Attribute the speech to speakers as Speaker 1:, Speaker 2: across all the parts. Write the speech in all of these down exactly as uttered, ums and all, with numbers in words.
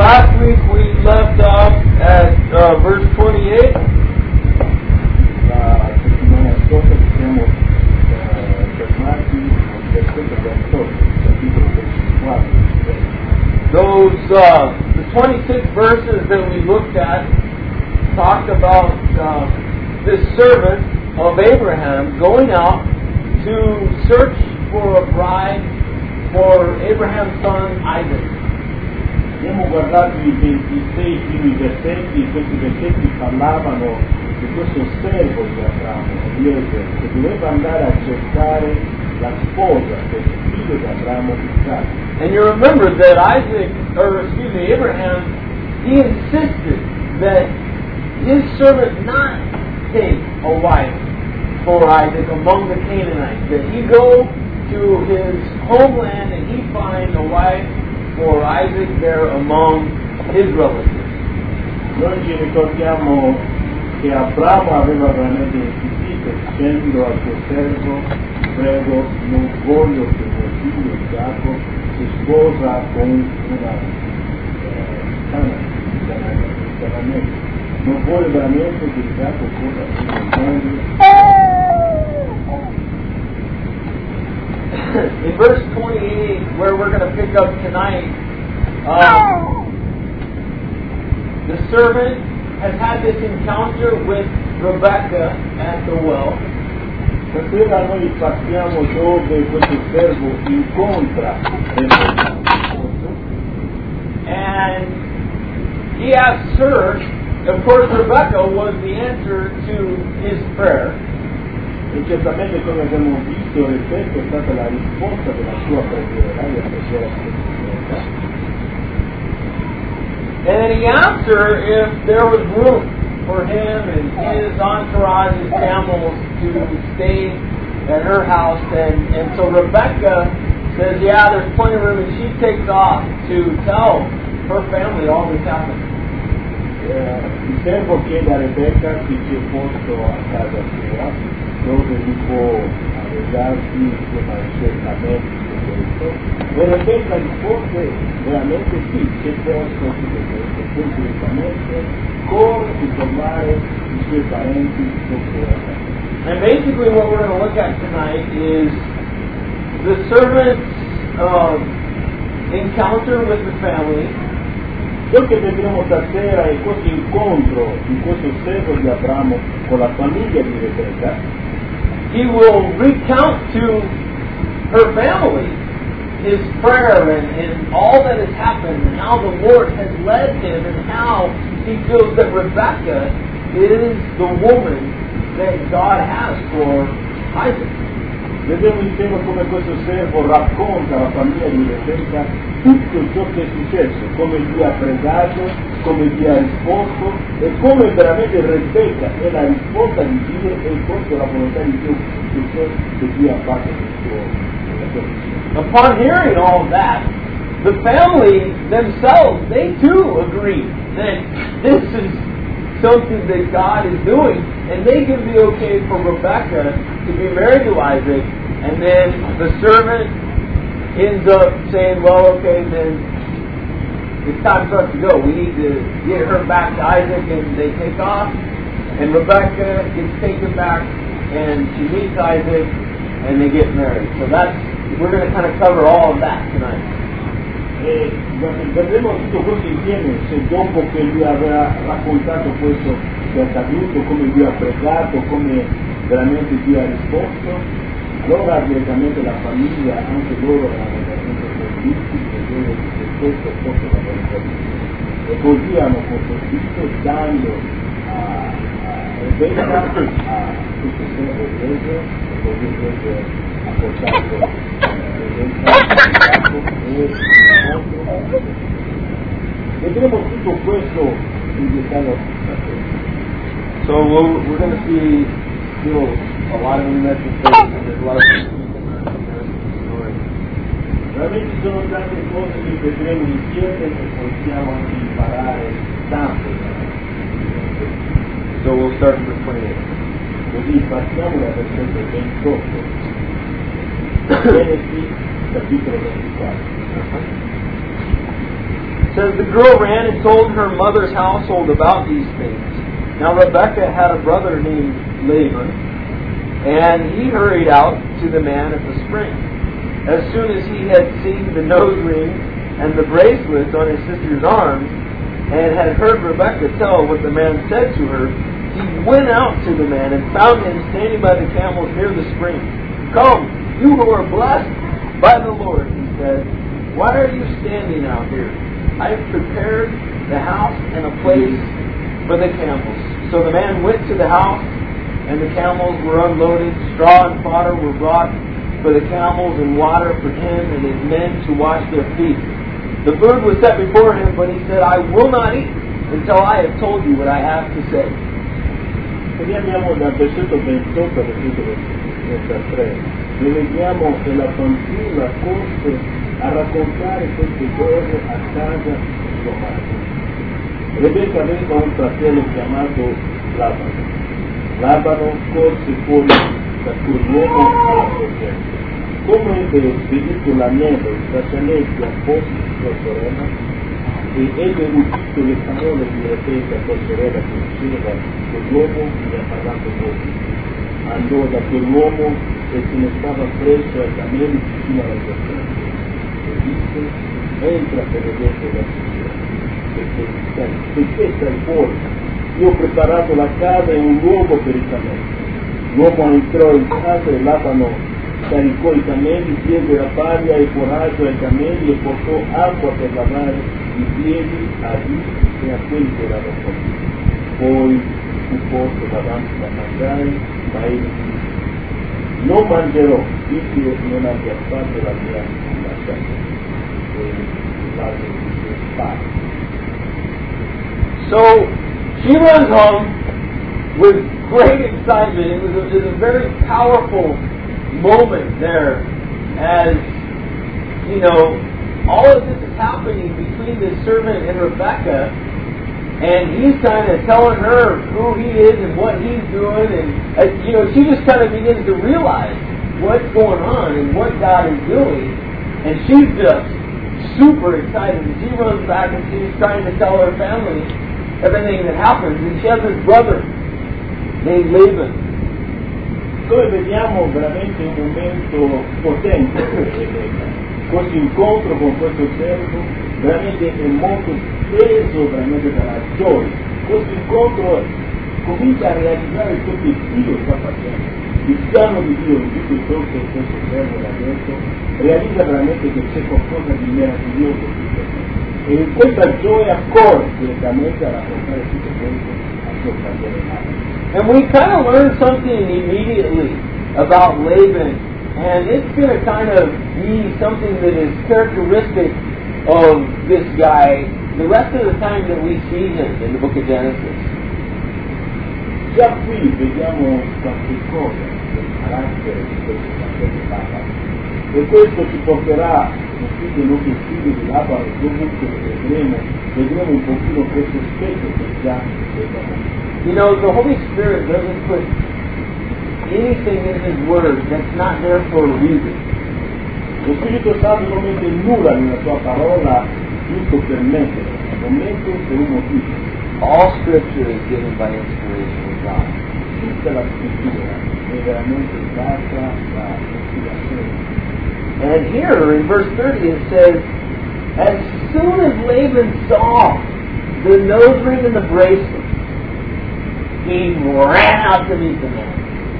Speaker 1: last week we left off at uh, verse twenty-eight.
Speaker 2: La settimana scorsa ci siamo eh, fermati al versetto ventotto, capitolo ventiquattro.
Speaker 1: Those uh, the twenty-six verses that we looked at talked about uh, this servant of Abraham going out to search for a bride for Abraham's son Isaac.
Speaker 2: Abbiamo guardato i ventisei primi versetti, e questi versetti parlavano di questo servo di Abramo, Eliezer, che doveva andare a cercare la sposa del figlio di Abramo, Isacco.
Speaker 1: And you remember that Isaac, or excuse me, Abraham, he insisted that his servant not take a wife for Isaac among the Canaanites, that he go to his homeland and he find a wife for Isaac there among his relatives.
Speaker 2: Noi ci ricordiamo che Abramo aveva veramente insistito dicendo al suo servo: prego, non voglio che mio figlio Isacco si sposa con una cananese. Non voglio veramente che Isacco sposa con una moglie.
Speaker 1: In verse twenty-eight, where we're going to pick up tonight, um, the servant has had this encounter with Rebecca at the well.
Speaker 2: Stasera noi partiamo dove questo servo incontra
Speaker 1: and he asks her, of course Rebecca was the answer to his prayer.
Speaker 2: E certamente, come abbiamo visto, Rebecca è stata la risposta della sua preghiera, la preghiera preghiera.
Speaker 1: And he asked her if there was room for him and his entourage, his camels, to stay at her house. And, and so Rebecca says, yeah, there's plenty of room. And she takes off to tell her family all this happened.
Speaker 2: Eh, il servo chiede a Rebecca se c'è posto a casa sua, dove lui può arrangiarsi insieme ai suoi cammelli e questo. E Rebecca risponde veramente sì, c'è posto tutto questo, può direttamente con informare i suoi parenti dopo.
Speaker 1: And basically what we're going to look at tonight is the servant's uh, encounter with the family.
Speaker 2: Quello che vedremo stasera è questo incontro di questo servo di Abramo con la famiglia di Rebecca.
Speaker 1: He will recount to her family his prayer and, and all that has happened and how the Lord has led him and how he feels that Rebecca is the woman that God has for Isaac.
Speaker 2: Vedremo insieme come questo servo racconta alla famiglia di Rebecca tutto ciò che è successo, come lui ha pregato, come lui ha risposto e come veramente Rebecca è la risposta di Dio e proprio la volontà di Dio su ciò che Dio ha fatto nel suo vicino.
Speaker 1: Upon hearing all of that, the family themselves, they too agree that this is something that God is doing, and they give the okay for Rebecca to be married to Isaac, and then the servant ends up saying, well, okay, then it's time for us to go. We need to get her back to Isaac, and they take off, and Rebecca gets taken back, and she meets Isaac, and they get married. So that's, we're going to kind of cover all of that tonight.
Speaker 2: E vedremo tutto questo insieme, se dopo che lui avrà raccontato questo che è accaduto, come lui ha pregato, come veramente Dio ha risposto, allora direttamente la famiglia, anche loro erano veramente convinti che loro che questo fosse la volontà di Dio. E così hanno contribuito dando a, a Rebecca, a questo servo preso, e così preso ha portato Rebecca e vedremo tutto questo in dettaglio.
Speaker 1: So we'll, we're going to see still a lot of unmeasured faith, and there's a lot of story.
Speaker 2: Veramente sono tante cose che vedremo insieme e possiamo anche imparare tanto.
Speaker 1: So we'll start with twenty-eight.
Speaker 2: Così partiamo dal versetto ventotto. Genesi capitolo ventiquattro.
Speaker 1: It says the girl ran and told her mother's household about these things. Now Rebekah had a brother named Laban, and he hurried out to the man at the spring. As soon as he had seen the nose ring and the bracelets on his sister's arms, and had heard Rebekah tell what the man said to her, he went out to the man and found him standing by the camels near the spring. "Come, you who are blessed by the Lord," he said, "why are you standing out here? I have prepared the house and a place for the camels." So the man went to the house, and the camels were unloaded. Straw and fodder were brought for the camels, and water for him and his men to wash their feet. The food was set before him, but he said, "I will not eat until I have told you what I have to say."
Speaker 2: Quindi abbiamo dal versetto ventotto al versetto ventitré, noi vediamo che la fanciulla corse a raccontare queste cose a casa di sua madre. Rebecca aveva un fratello chiamato Labano. Labano corse fuori da quell'uomo alla sorgente. Come ebbe veduto l'anello e i braccialetti apposti di sua sorella, e ebbe udito le parole di Rebecca, sua sorella, che diceva: "Quell'uomo mi ha parlato molto." Andò da quell'uomo e se ne stava presso ai cammelli vicino alla sorgente. E disse: "Entra per vedere la signora, perché stai, perché stai fuori? Io ho preparato la casa e un luogo per i cammelli." L'uomo entrò in casa e Labano caricò i cammelli, diede la paglia e coraggio ai cammelli e portò acqua per lavare i piedi a lui e a quelli che erano con lui. Poi fu posto davanti da mangiare, ma egli disse: "Non mangerò, finché non abbia fatto la mia lasciata." E il padre disse: "Padre."
Speaker 1: So she runs home with great excitement. It was a, it was a very powerful moment there, as you know, all of this is happening between this servant and Rebekah, and he's kind of telling her who he is and what he's doing, and uh, you know, she just kind of begins to realize what's going on and what God is doing, and she's just super excited. And she runs back and she's trying to tell her family everything that happens, and she has this brother named Laban.
Speaker 2: Noi vediamo veramente un momento potente per Rebecca. Questo incontro con questo servo veramente è molto preso veramente dalla gioia. Questo incontro comincia a realizzare ciò che Dio sta facendo. Il piano di Dio in tutto il ciò che questo servo ha detto realizza veramente che c'è qualcosa di meraviglioso qui. E in questa gioia corre direttamente a raccontare tutto questo a suo fratello Labano.
Speaker 1: And we kind of learn something immediately about Laban, and it's going to kind of be something that is characteristic of this guy the rest of the time that we see him in the book of Genesis.
Speaker 2: Già qui vediamo qualche cosa del carattere di questo fratello Labano, e questo ci porterà in tutti i nostri studi di Labano, dovunque vedremo, vedremo un pochino questo aspetto che già vediamo.
Speaker 1: You know, the Holy Spirit doesn't put anything in His Word that's not there for a reason.
Speaker 2: Lo Spirito Santo non mette nulla nella sua parola giusto per mettere, lo mette per un motivo.
Speaker 1: All Scripture is given by inspiration of God.
Speaker 2: Tutta la scrittura è veramente data da ispirazione.
Speaker 1: And here in verse thirty it says, as soon as Laban saw the nose ring and the bracelet, he ran out to meet the man.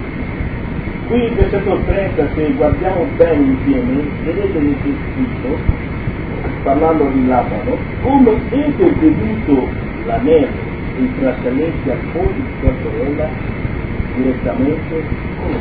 Speaker 2: Qui il versetto trenta, se guardiamo bene insieme, vedete che c'è scritto, parlando di Labano, come ebbe veduto l'anello e i braccialetti al posto di sua sorella, direttamente con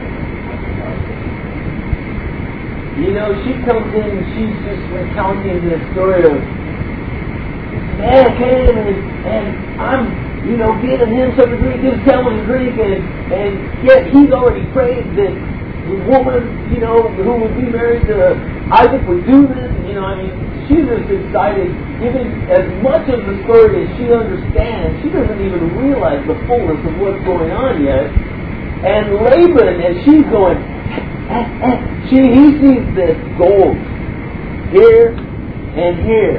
Speaker 1: You know, she comes in and she's just recounting the story of, man came and, and I'm you know, giving him something to drink, gives someone to drink, and, and yet he's already prayed that the woman, you know, who would be married to Isaac would do this. You know, I mean, she's just excited, even as much of the story as she understands. She doesn't even realize the fullness of what's going on yet. And Laban, as she's going, eh, eh, she he sees this gold here and here.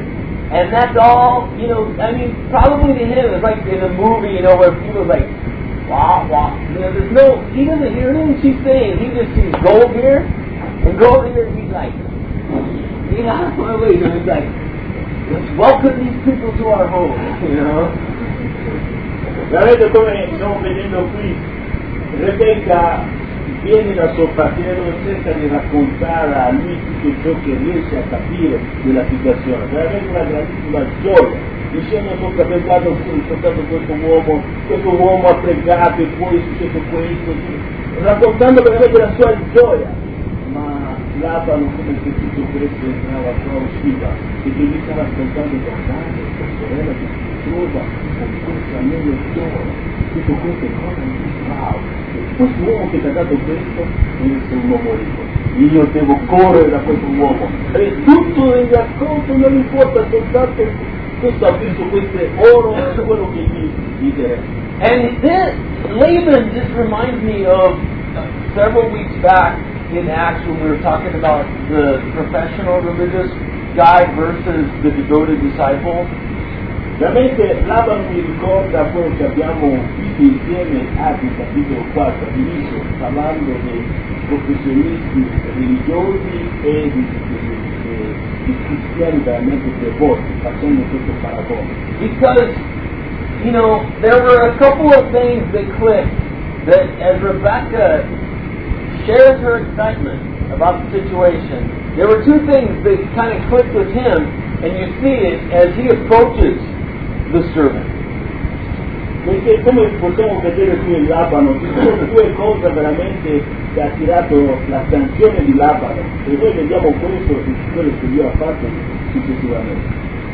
Speaker 1: And that's all, you know, I mean, probably to him, it's like in a movie, you know, where people like, wow, wow. You know, there's no, he doesn't hear anything she's saying. He just sees gold here and gold here, and he's like, get out of my way. And he's like, let's welcome these people to our home, you know.
Speaker 2: Vedete come stiamo vedendo qui, Rebecca viene da suo fratello e cerca di raccontare a lui tutto ciò che riesce a capire della situazione, veramente una grandissima gioia, dicendo che ho capitato, ho incontrato questo uomo, questo uomo ha pregato e poi è successo questo, raccontando veramente la sua gioia, ma Labano come se tutto questo entrava qua usciva, perché lui stava ascoltando guardate questa sorella che si trova con questo anello d'oro, tutto queste cose, wow. Questo uomo che ti ha dato questo deve essere un uomo ricco, io devo correre da questo uomo e tutto il racconto non importa, soltanto questo ha visto questo oro e quello che gli dice.
Speaker 1: And this, Laban just reminds me of uh, several weeks back in Acts when we were talking about the professional religious guy versus the devoted disciple.
Speaker 2: Veramente Labano mi ricorda quello che abbiamo visto insieme a capitolo quattro all'inizio, parlando dei professionisti religiosi e di, di, di, di cristiani veramente devoti, facendo questo paragone.
Speaker 1: Because, you know, there were a couple of things that clicked that as Rebecca shares her excitement about the situation, there were two things that kind of clicked with him, and you see it as he approaches the servant.
Speaker 2: Perché come possiamo vedere qui in Labano, ci sono due cose veramente che ha attirato l'attenzione di Labano e noi vediamo questo in quello che lui ha fatto successivamente.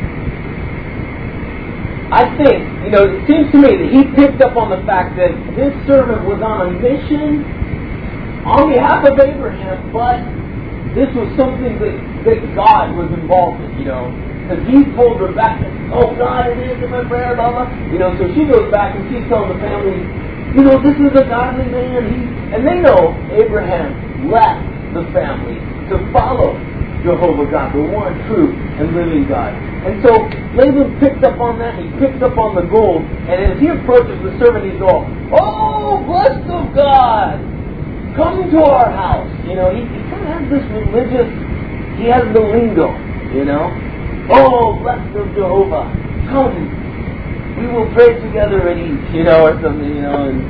Speaker 1: I think, you know, it seems to me that he picked up on the fact that this servant was on a mission on behalf of Abraham, but this was something that, that God was involved in, you know. Because he told Rebecca, oh God, it is in my prayer, blah, blah. You know, so she goes back and she's telling the family, you know, this is a godly man. He, and they know Abraham left the family to follow Jehovah God, the one true and living God. And so Laban picked up on that, he picked up on the gold, and as he approaches the servant, he's all, oh, blessed of God, come to our house. You know, he, he kind of has this religious, he has the lingo, you know. Oh, blessed of Jehovah, come, we will pray together and eat, you know, or something, you know. And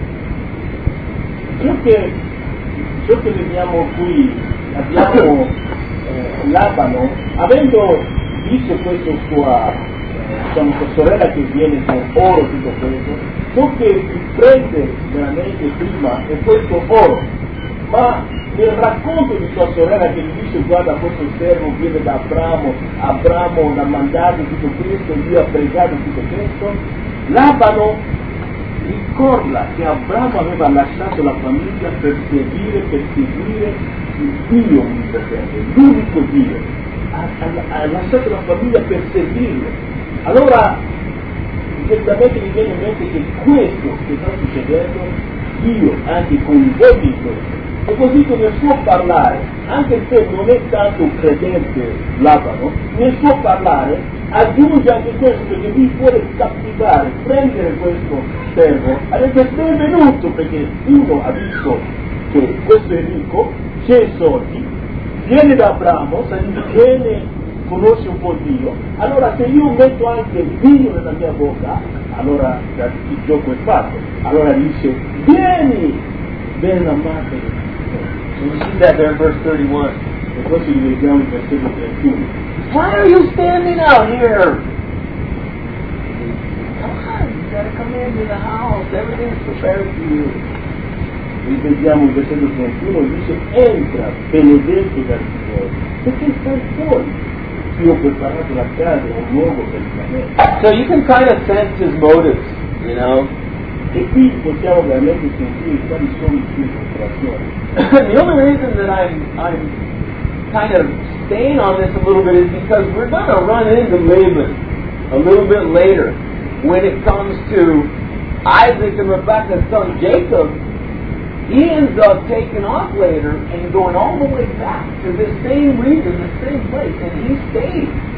Speaker 2: ciò che, ciò che vediamo qui, abbiamo eh, Labano, avendo visto questa sua, diciamo, sua sorella che viene con oro tutto questo, ciò che prende veramente prima è questo oro, ma nel racconto di sua sorella che gli dice guarda questo servo viene da Abramo, Abramo l'ha mandato tutto questo, lui ha pregato tutto questo, Labano ricorda che Abramo aveva lasciato la famiglia per seguire, per seguire il Dio onnipotente, l'unico Dio, ha, ha, ha lasciato la famiglia per seguirlo. Allora certamente mi viene in mente che questo che sta succedendo Dio anche coinvolge in questo. E così che nel suo parlare, anche se non è tanto credente Labano, nel suo parlare aggiunge anche questo perché lui vuole cattivare, prendere questo servo, ha detto benvenuto perché uno ha visto che questo è ricco, c'è i soldi, viene da Abramo, viene, conosce un po' Dio, allora se io metto anche il vino nella mia bocca, allora il gioco è fatto, allora dice vieni, ben amato.
Speaker 1: we see that there in verse thirty-one.
Speaker 2: E poi ci rivediamo in versetto trentuno.
Speaker 1: Why are you standing out here? Come on, you gotta come into the house. Everything's prepared for you.
Speaker 2: Rivediamo il versetto trentuno, dice entra, benedetto dal Signore, perché stai fuori? Io ho preparato la casa, un luogo per me.
Speaker 1: So you can kind of sense his motives, you know.
Speaker 2: E qui possiamo veramente sentire quali sono i suoi motivazioni.
Speaker 1: The only reason that I'm I'm kind of staying on this a little bit is because we're going to run into Laban a little bit later when it comes to Isaac and Rebekah's son Jacob. He ends up taking off later and going all the way back to this same region, the same place, and he stayed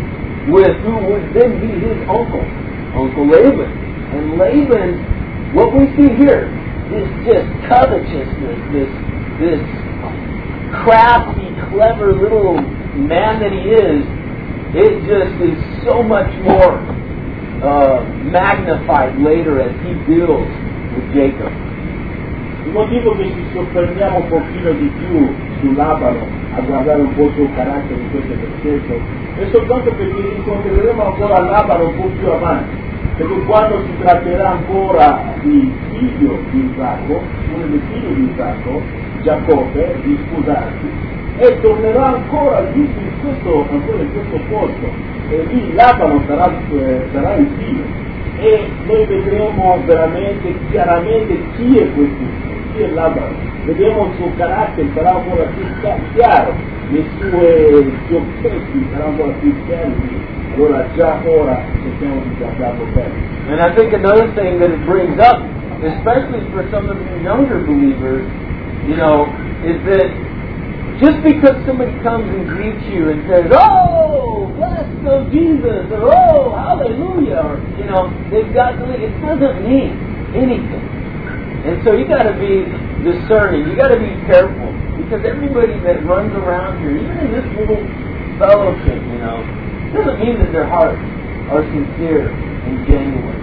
Speaker 1: with who would then be his uncle, Uncle Laban. And Laban, what we see here is just covetousness, this, this crafty, clever little man that he is. It just is so much more uh, magnified later as he deals with Jacob.
Speaker 2: Il motivo che ci soffermiamo un pochino di più su Labano a guardare un po' il suo carattere in questo versetto è soltanto perché incontreremo ancora Labano un po' più avanti, perché quando si tratterà ancora di figlio di Isacco, uno dei figli di Isacco, Giacobbe, di sposarsi, e tornerà ancora giù in questo, ancora in questo posto, e lì Labano sarà, eh, sarà il figlio, e noi vedremo veramente chiaramente chi è questo, chi è Labano, vedremo il suo carattere, sarà ancora più chiaro, le sue offesi saranno ancora più chiari, allora già ora cerchiamo di guardarlo bene.
Speaker 1: And I think another thing that it brings up, especially for some of the younger believers, you know, is that just because somebody comes and greets you and says, "Oh, blessed of Jesus," or "Oh, hallelujah," or, you know, they've got to, it doesn't mean anything. And so you got to be discerning. You got to be careful, because everybody that runs around here, even in this little fellowship, you know, doesn't mean that their hearts are sincere and genuine.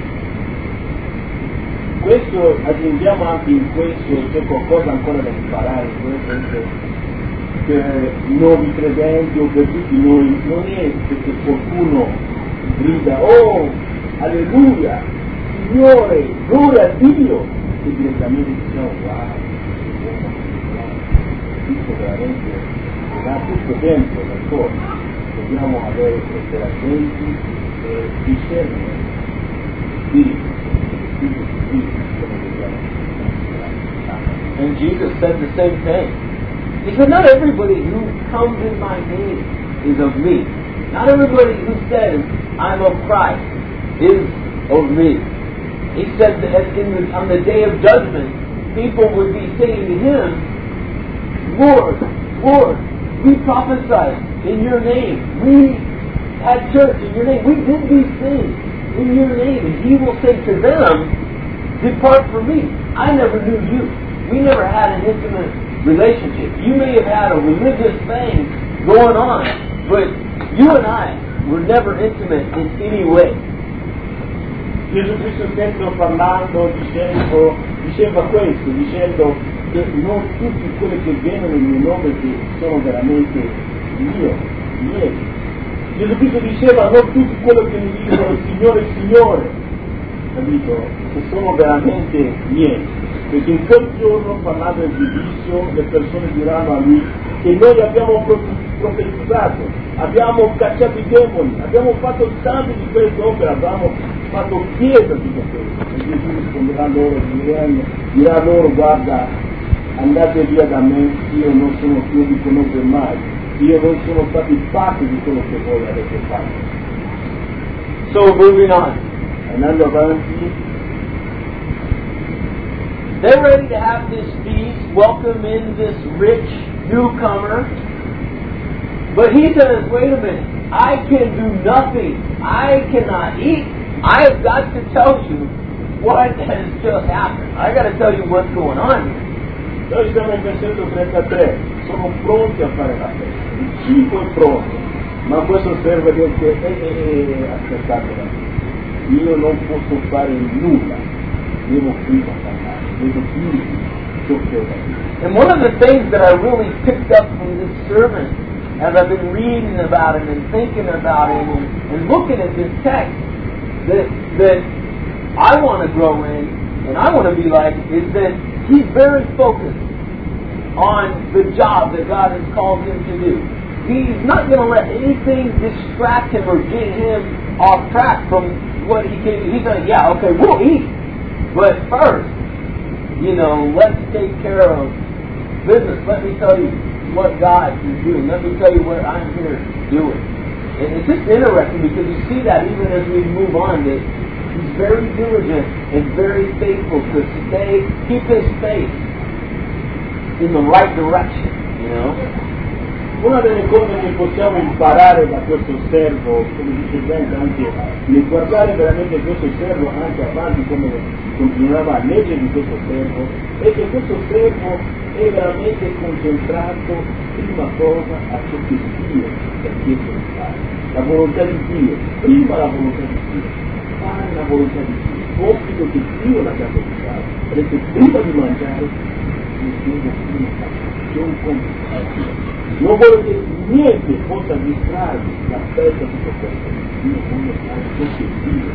Speaker 2: Questo aggiungiamo anche in questo, c'è qualcosa ancora da imparare in questo, per nuovi credenti o per tutti noi, non è perché qualcuno grida "Oh, alleluia, Signore, gloria a Dio", e direttamente diciamo "Wow, tutto veramente va tutto dentro nel cuore". Dobbiamo avere essere attenti e discernere spirito, spirito, spirito, come dobbiamo.
Speaker 1: And Jesus said the same thing. He said, "Not everybody who comes in my name is of me. Not everybody who says, 'I'm of Christ,' is of me." He said that in the, on the day of judgment, people would be saying to him, "Lord, Lord, we prophesied in your name. We had church in your name. We did these things in your name." And he will say to them, "Depart from me. I never knew you." We never had an intimate relationship. You may have had a religious thing going on, but you and I were never intimate in any way.
Speaker 2: Gesù Cristo stesso parlando, dicendo, diceva questo, dicendo che non tutti quelli che vengono nel mio nome che sono veramente mio, miei. Gesù Cristo diceva non tutti quelli che mi dicono Signore, Signore, capito? Che sono veramente miei. Perché in quel giorno, parlando del giudizio, le persone diranno a lui che noi abbiamo profetizzato, abbiamo cacciato i demoni, abbiamo fatto tanti di queste opere, abbiamo fatto chiesa di questo. E Gesù risponderà loro, diranno, dirà loro: "Guarda, andate via da me, io non sono più di conoscere mai, io non sono stati parte di quello che voi avete fatto".
Speaker 1: So moving on.
Speaker 2: Andando avanti,
Speaker 1: they're ready to have this feast, welcome in this rich newcomer. But he says, "Wait a minute, I can do nothing. I cannot eat. I have got to tell you what has just happened. I got to tell you what's going on here."
Speaker 2: noi siamo in versetto trentatré, sono pronti a fare la festa, il cibo è pronto, ma questo serve di che eh, eh, eh, aspettate, io non posso fare nulla, devo prima parlare, devo dire ciò che ho da dire.
Speaker 1: And one of the things that I really picked up from this sermon, as I've been reading about it and thinking about it and, and looking at this text, that that I want to grow in and I want to be like, is that he's very focused on the job that God has called him to do. He's not going to let anything distract him or get him off track from what he can do. He's like, yeah, okay, we'll eat, but first, you know, let's take care of business. Let me tell you what God is doing. Let me tell you what I'm here doing. And it's just interesting because you see that even as we move on, that he's very diligent and very faithful to stay, keep his faith in the right direction, you know.
Speaker 2: Una delle cose che possiamo imparare da questo servo, come dice Brent, anche nel guardare veramente questo servo anche avanti, come continuava a leggere di questo servo, è che questo servo è veramente concentrato prima cosa a ciò che Dio ti ha chiesto di fare, la volontà di Dio, prima la volontà di Dio, fare la volontà di Dio, il compito che Dio l'ha dato di fare, perché prima di mangiare io devo prima fare, c'è un compito da Dio. Non voglio che niente possa distrarmi l'aspetto di tutto questo. Io voglio fare ciò che Dio.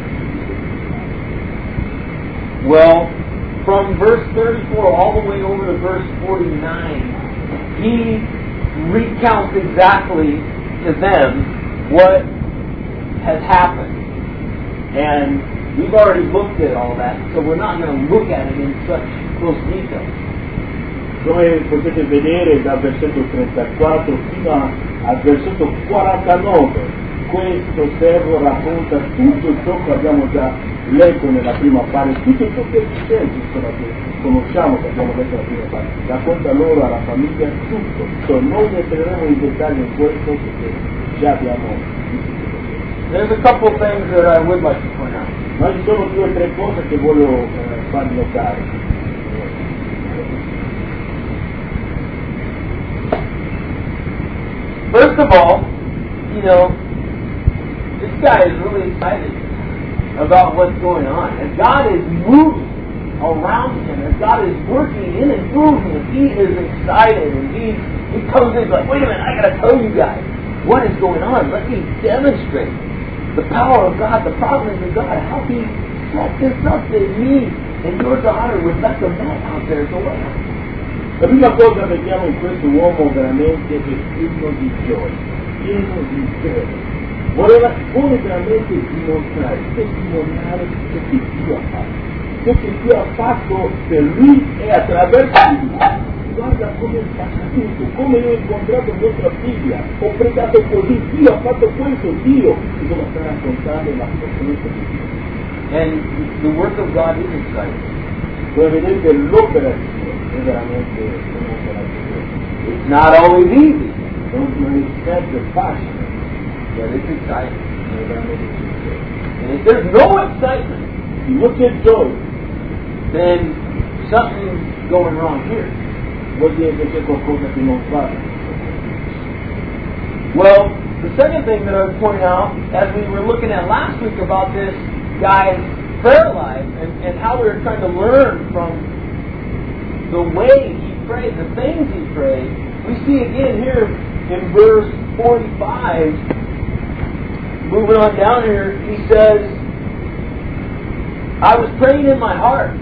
Speaker 1: Well, from verse thirty-four all the way over to verse forty-nine, he recounts exactly to them what has happened. And we've already looked at all that, so we're not going to look at it in such close detail.
Speaker 2: Come potete vedere dal versetto trentaquattro fino al versetto quarantanove, questo servo racconta tutto ciò che abbiamo già letto nella prima parte, tutto ciò che è successo, insomma, che conosciamo, che abbiamo letto nella prima parte, racconta loro, alla famiglia, tutto. So, non entreremo in dettaglio in questo perché già abbiamo visto.
Speaker 1: There's a couple things that I would like to point out.
Speaker 2: Ma ci sono due o tre cose che voglio eh, farvi notare.
Speaker 1: First of all, you know, this guy is really excited about what's going on. As God is moving around him, as God is working in and through him, he is excited and he, he comes in like, wait a minute, I got to tell you guys what is going on. Let me demonstrate the power of God, the providence of God, how he set this up that me and your daughter Rebecca met out there to land.
Speaker 2: La prima cosa che vediamo in questo uomo veramente è pieno di gioia, pieno di fede. Voleva, vuole veramente dimostrare, testimoniare ciò che Dio ha fatto, ciò che Dio ha fatto per lui e attraverso di lui. Guarda come è accaduto, come io ho incontrato vostra figlia, ho pregato così, Dio ha fatto questo, Dio, e devo stare raccontando la potenza di Dio.
Speaker 1: And the work of God is exciting.
Speaker 2: Come vedete l'opera di Dio è veramente un'opera di Dio.
Speaker 1: It's not always easy,
Speaker 2: Non, non è sempre facile,
Speaker 1: but it's exciting.
Speaker 2: è veramente difficile.
Speaker 1: And if there's no excitement,
Speaker 2: Se non c'è gioia,
Speaker 1: then something's going wrong here.
Speaker 2: vuol dire che c'è qualcosa che non va.
Speaker 1: Well, the second thing that I was pointing out, as we were looking at last week about this guy's prayer life and, and how we were trying to learn from the way he prayed, the things he prayed, we see again here in verse forty-five, moving on down here, he says, I was praying in my heart.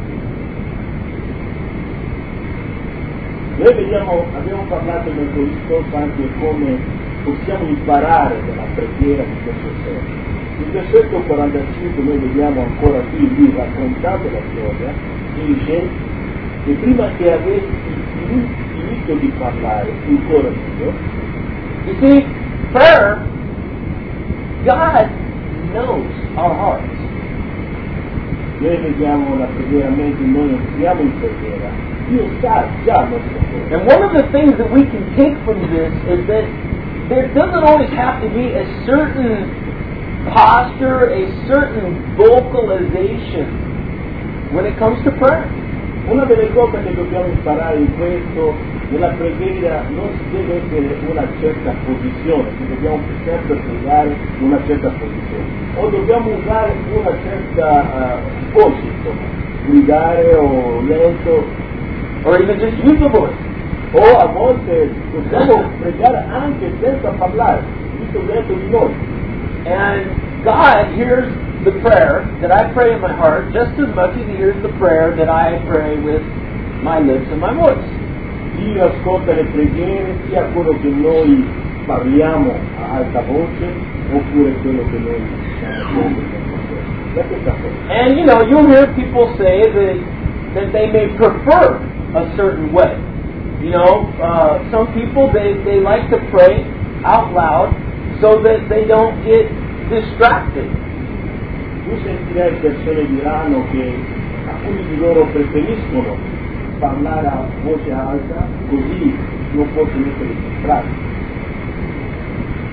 Speaker 2: Noi vediamo, abbiamo parlato nel Corriscopo anche come possiamo imparare dalla preghiera di questo servo. Nel versetto quarantacinque noi vediamo ancora qui, lui raccontato la storia, dice che prima che avessi finito di parlare ancora Dio,
Speaker 1: You see, prayer, God knows our hearts.
Speaker 2: noi vediamo la preghiera mentre noi entriamo in preghiera, Dio sa già il nostro cuore.
Speaker 1: And one of the things that we can take from this is that there doesn't always have to be a certain posture, a certain vocalization when it comes to prayer.
Speaker 2: Una delle cose che dobbiamo imparare in questo, nella preghiera non si deve essere una certa posizione, che dobbiamo sempre pregare in una certa posizione, o dobbiamo usare una certa uh, voce, insomma, gridare o lento,
Speaker 1: Or even just use the voice.
Speaker 2: o a volte possiamo pregare anche senza parlare, tutto dentro di noi.
Speaker 1: And God hears the prayer that I pray in my heart just as much as He hears the prayer that I pray with my lips and my voice.
Speaker 2: Dio ascolta le preghiere sia quello che noi parliamo a alta voce oppure quello che noi diciamo da questa cosa.
Speaker 1: And you know, you'll hear people say that that they may prefer a certain way. You know, uh, some people they, they like to pray out loud so that they don't get distracted.
Speaker 2: Tu sentirai persone diranno che alcuni di loro preferiscono parlare a voce alta così non possono essere distratti.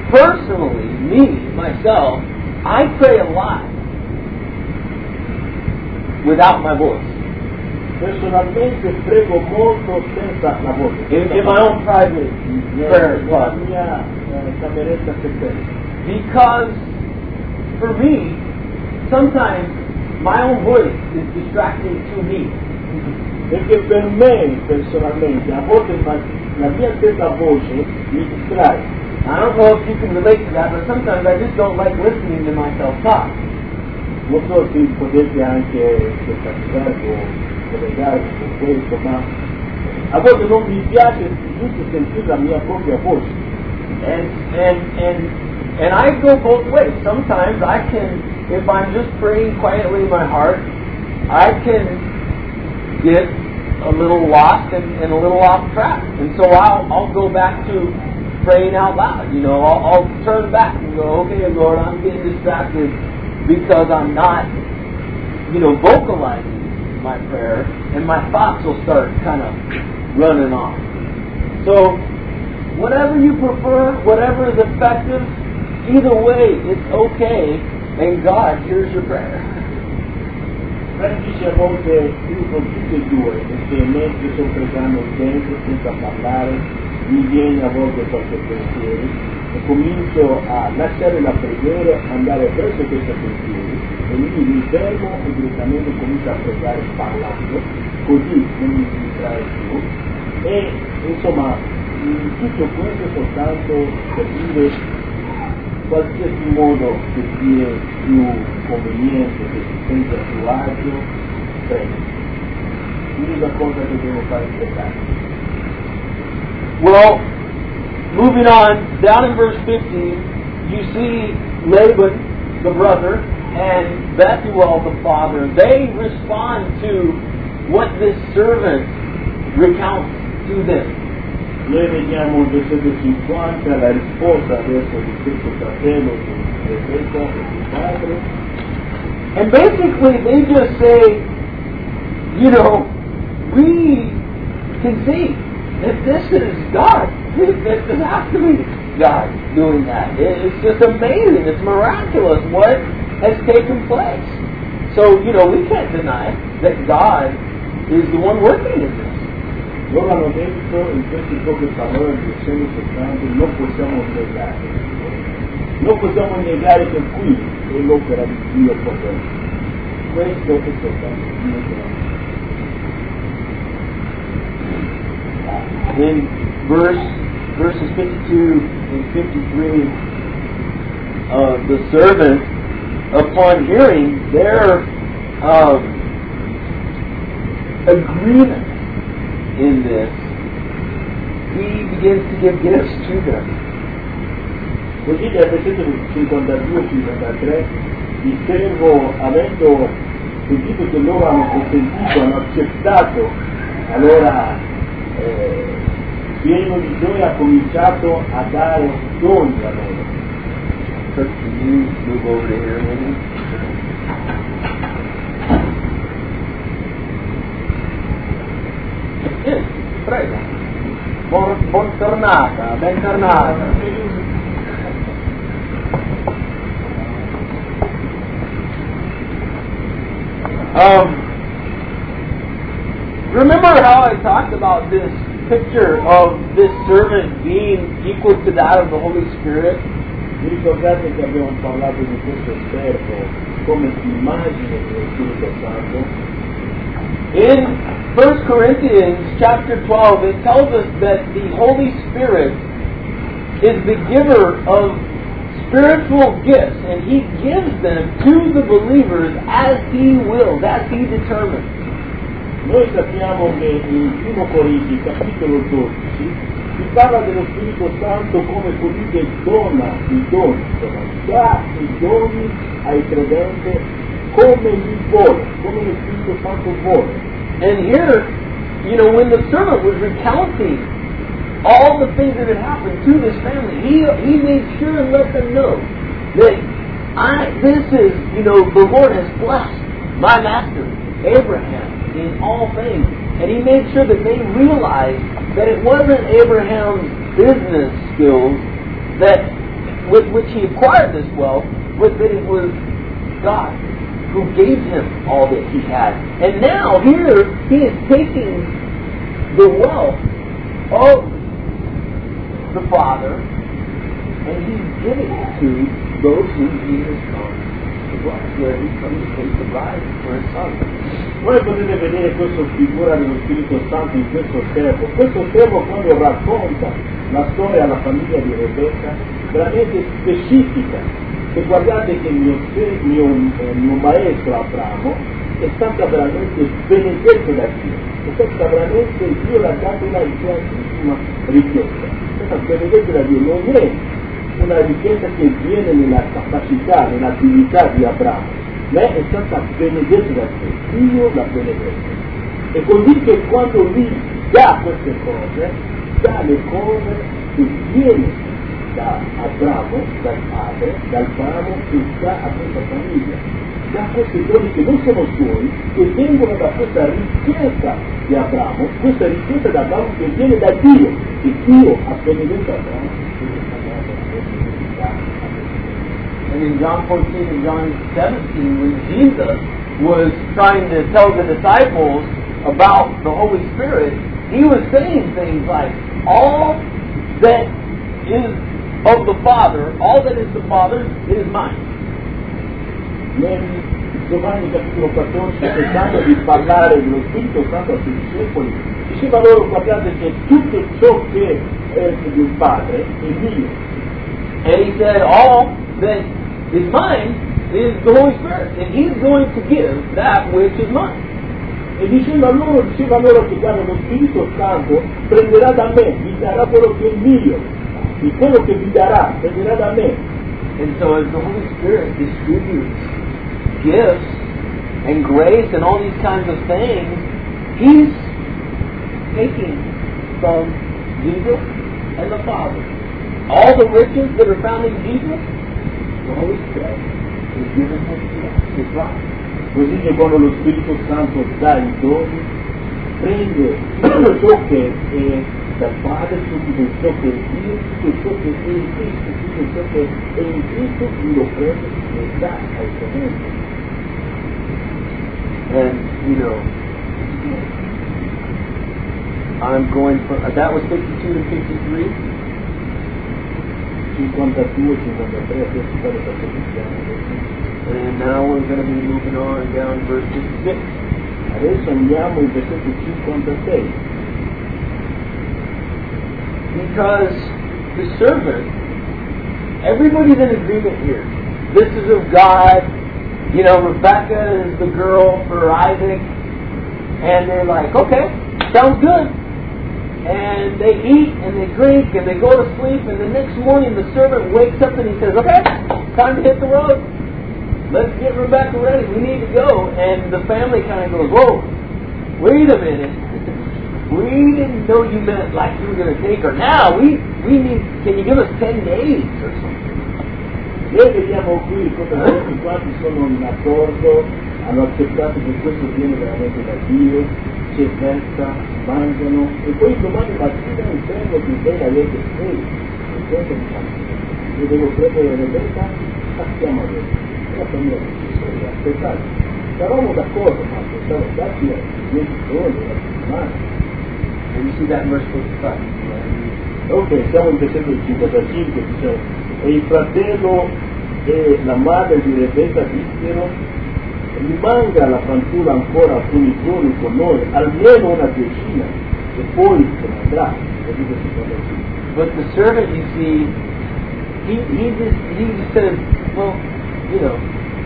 Speaker 1: personally, me, myself, I pray a lot without my voice.
Speaker 2: Personalmente prego molto senza la voce.
Speaker 1: In, in my own private prayer
Speaker 2: Nella
Speaker 1: closet.
Speaker 2: mia eh, cameretta segreta.
Speaker 1: Because for me, sometimes my own voice is distracting to me.
Speaker 2: Perché per me personalmente a volte ma- la mia stessa voce mi distrae.
Speaker 1: I don't know if you can relate to that, but sometimes I just don't like listening to myself talk.
Speaker 2: Non so se potete anche simpatizzare o collegarvi con questo, ma a volte non mi piace giusto sentire la mia propria voce.
Speaker 1: And and and and I go both ways. Sometimes I can, if I'm just praying quietly in my heart, I can get a little lost and, and a little off track. And so I'll I'll go back to praying out loud. You know, I'll, I'll turn back and go, okay, Lord, I'm getting distracted because I'm not, you know, vocalizing my prayer, and my thoughts will start kind of running off. So, whatever you prefer, whatever is effective, either way, it's okay, and God hears your prayer.
Speaker 2: Frank dice a volte uso tutte e due, perché mentre sto pregando dentro senza parlare, mi viene a volte qualche pensiero e comincio a lasciare la preghiera, andare verso questi pensieri e lì mi fermo e direttamente comincio a pregare parlando, così non mi distrae più. E insomma, tutto questo soltanto per dire qualsiasi modo che sia più conveniente, che si senta più agio, prego. L'unica cosa che devo fare è pregare.
Speaker 1: Well, moving on, down in verse fifteen, you see Laban, the brother, and Bethuel, the father. They respond to what this servant recounts to them.
Speaker 2: Noi vediamo il versetto cinquanta, la risposta adesso di questo fratello di Rebecca e di padre.
Speaker 1: And basically they just say, you know, we can see that this is God. This, this has to be God doing that. It's just amazing. It's miraculous what has taken place. So, you know, we can't deny that God is the one working in this.
Speaker 2: Loro hanno detto in queste poche parole, dicendo soltanto, non possiamo negare. Non possiamo negare che qui è l'opera di Dio potente. Questo è soltanto Dio che l'ha.
Speaker 1: In verse verses fifty-two and fifty-three, uh, the servant, upon hearing their um, agreement in this, he begins to give gifts to them.
Speaker 2: Così dal versetto cinquantadue cinquantatré, il servo, avendo sentito che loro hanno consentito, hanno accettato, allora eh, pieno di gioia ha cominciato a dare doni a loro.
Speaker 1: Can you move over to here, maybe? Sì, prego. Buon, buon tornata, ben tornata. Um, remember how I talked about this picture of this servant being equal to that of the Holy Spirit?
Speaker 2: Vi ricordate che abbiamo parlato di questo servo come immagine dello Spirito Santo?
Speaker 1: In First Corinthians chapter twelve, it tells us that the Holy Spirit is the giver of spiritual gifts, and He gives them to the believers as He wills, as He determines.
Speaker 2: Noi sappiamo che in primo Corinzi, capitolo dodici, si parla dello Spirito Santo come colui che dona i doni, insomma, dà i doni ai credenti come lui vuole, come lo Spirito Santo vuole.
Speaker 1: And here, you know, when the servant was recounting all the things that had happened to this family, he he made sure and let them know that I this is, you know, the Lord has blessed my master, Abraham, in all things. And he made sure that they realized that it wasn't Abraham's business skills that with which he acquired this wealth was that it was God who gave him all that he had. And now here he is taking the wealth of the Father and he's giving it to those who Jesus comes to bless, where he comes to take the bride for his son.
Speaker 2: Voi potete vedere questa figura dello Spirito Santo in questo servo. Questo servo quando racconta la storia alla famiglia di Rebecca veramente specifica. E guardate che mio, mio, eh, mio maestro Abramo è stata veramente benedetto da Dio. È stata veramente, Dio l'ha dato una grandissima ricchezza. È stata benedetto da Dio. Non è una ricchezza che viene nella capacità, nell'attività di Abramo. Lei è stata benedetta da Dio, Dio l'ha benedetta. E così che quando lui dà queste cose, dà le cose che viene da Abramo, dal padre, dal Abramo che dà a questa famiglia. Da questi doni che non sono suoi, che vengono da questa ricchezza di Abramo, questa ricchezza da Abramo che viene da Dio, che Dio ha benedetto Abramo.
Speaker 1: And in John fourteen and John seventeen, when Jesus was trying to tell the disciples about the Holy Spirit, he was saying things like, all that is of the Father, all that is the Father's, is mine.
Speaker 2: Nel Giovanni capitolo quattordici, cercando di parlare dello Spirito Santo ai suoi discepoli, diceva loro, guardate che tutto ciò che è del Padre è mio.
Speaker 1: And he said, all that is mine is the Holy Spirit, and he's going to give that which is mine.
Speaker 2: E diceva loro, diceva loro che quando lo Spirito Santo prenderà da me, vi darà quello che è mio, e quello che vi darà prenderà da me.
Speaker 1: And so as the Holy Spirit distributes gifts and grace and all these kinds of things, he's taking from Jesus and the Father. All the riches that are found in Jesus, the Holy Spirit is given him to his life.
Speaker 2: Così che quando lo Spirito Santo dà i doni, prende tutto ciò che è dal Padre, tutto ciò che è Dio, tutto ciò che è in Cristo, tutto ciò che è in Cristo, Dio lo prende e dà ai credenti.
Speaker 1: And, you know, I'm going for, uh, that was fifty-two to fifty-three.
Speaker 2: cinquantadue, cinquantatré, adesso fare per questo.
Speaker 1: And now we're going to be moving on down verse fifty-six.
Speaker 2: Adesso andiamo in versetto cinquantasei.
Speaker 1: Because the servant, everybody's in agreement here. This is of God. You know, Rebecca is the girl for Isaac. And they're like, okay, sounds good. And they eat and they drink and they go to sleep. And the next morning the servant wakes up and he says, okay, time to hit the road. Let's get Rebecca ready. We need to go. And the family kind of goes, whoa, wait a minute. We didn't know you meant like you were going to take her now. We we need, can you give us ten days or something?
Speaker 2: Noi vediamo qui come tutti quanti sono in accordo, hanno accettato che questo viene veramente da Dio, c'è festa, mangiano, e poi domani mattina il servo ti viene a dire, ehi, il servo mi fa, io devo prendere Rebecca, passiamo a vedere. La famiglia ci sono, aspettate. Eravamo d'accordo, ma aspettavo dati a dieci giorni, una settimana.
Speaker 1: And you see that in verse fifty-five.
Speaker 2: Ok, siamo in versetto cinquantacinque, dice, e il fratello e la madre di Rebecca dissero, rimanga la fanciulla ancora alcuni giorni con noi, almeno una decina, e poi se ne andrà.
Speaker 1: But the servant, you see, he, he just he just said, well, you know,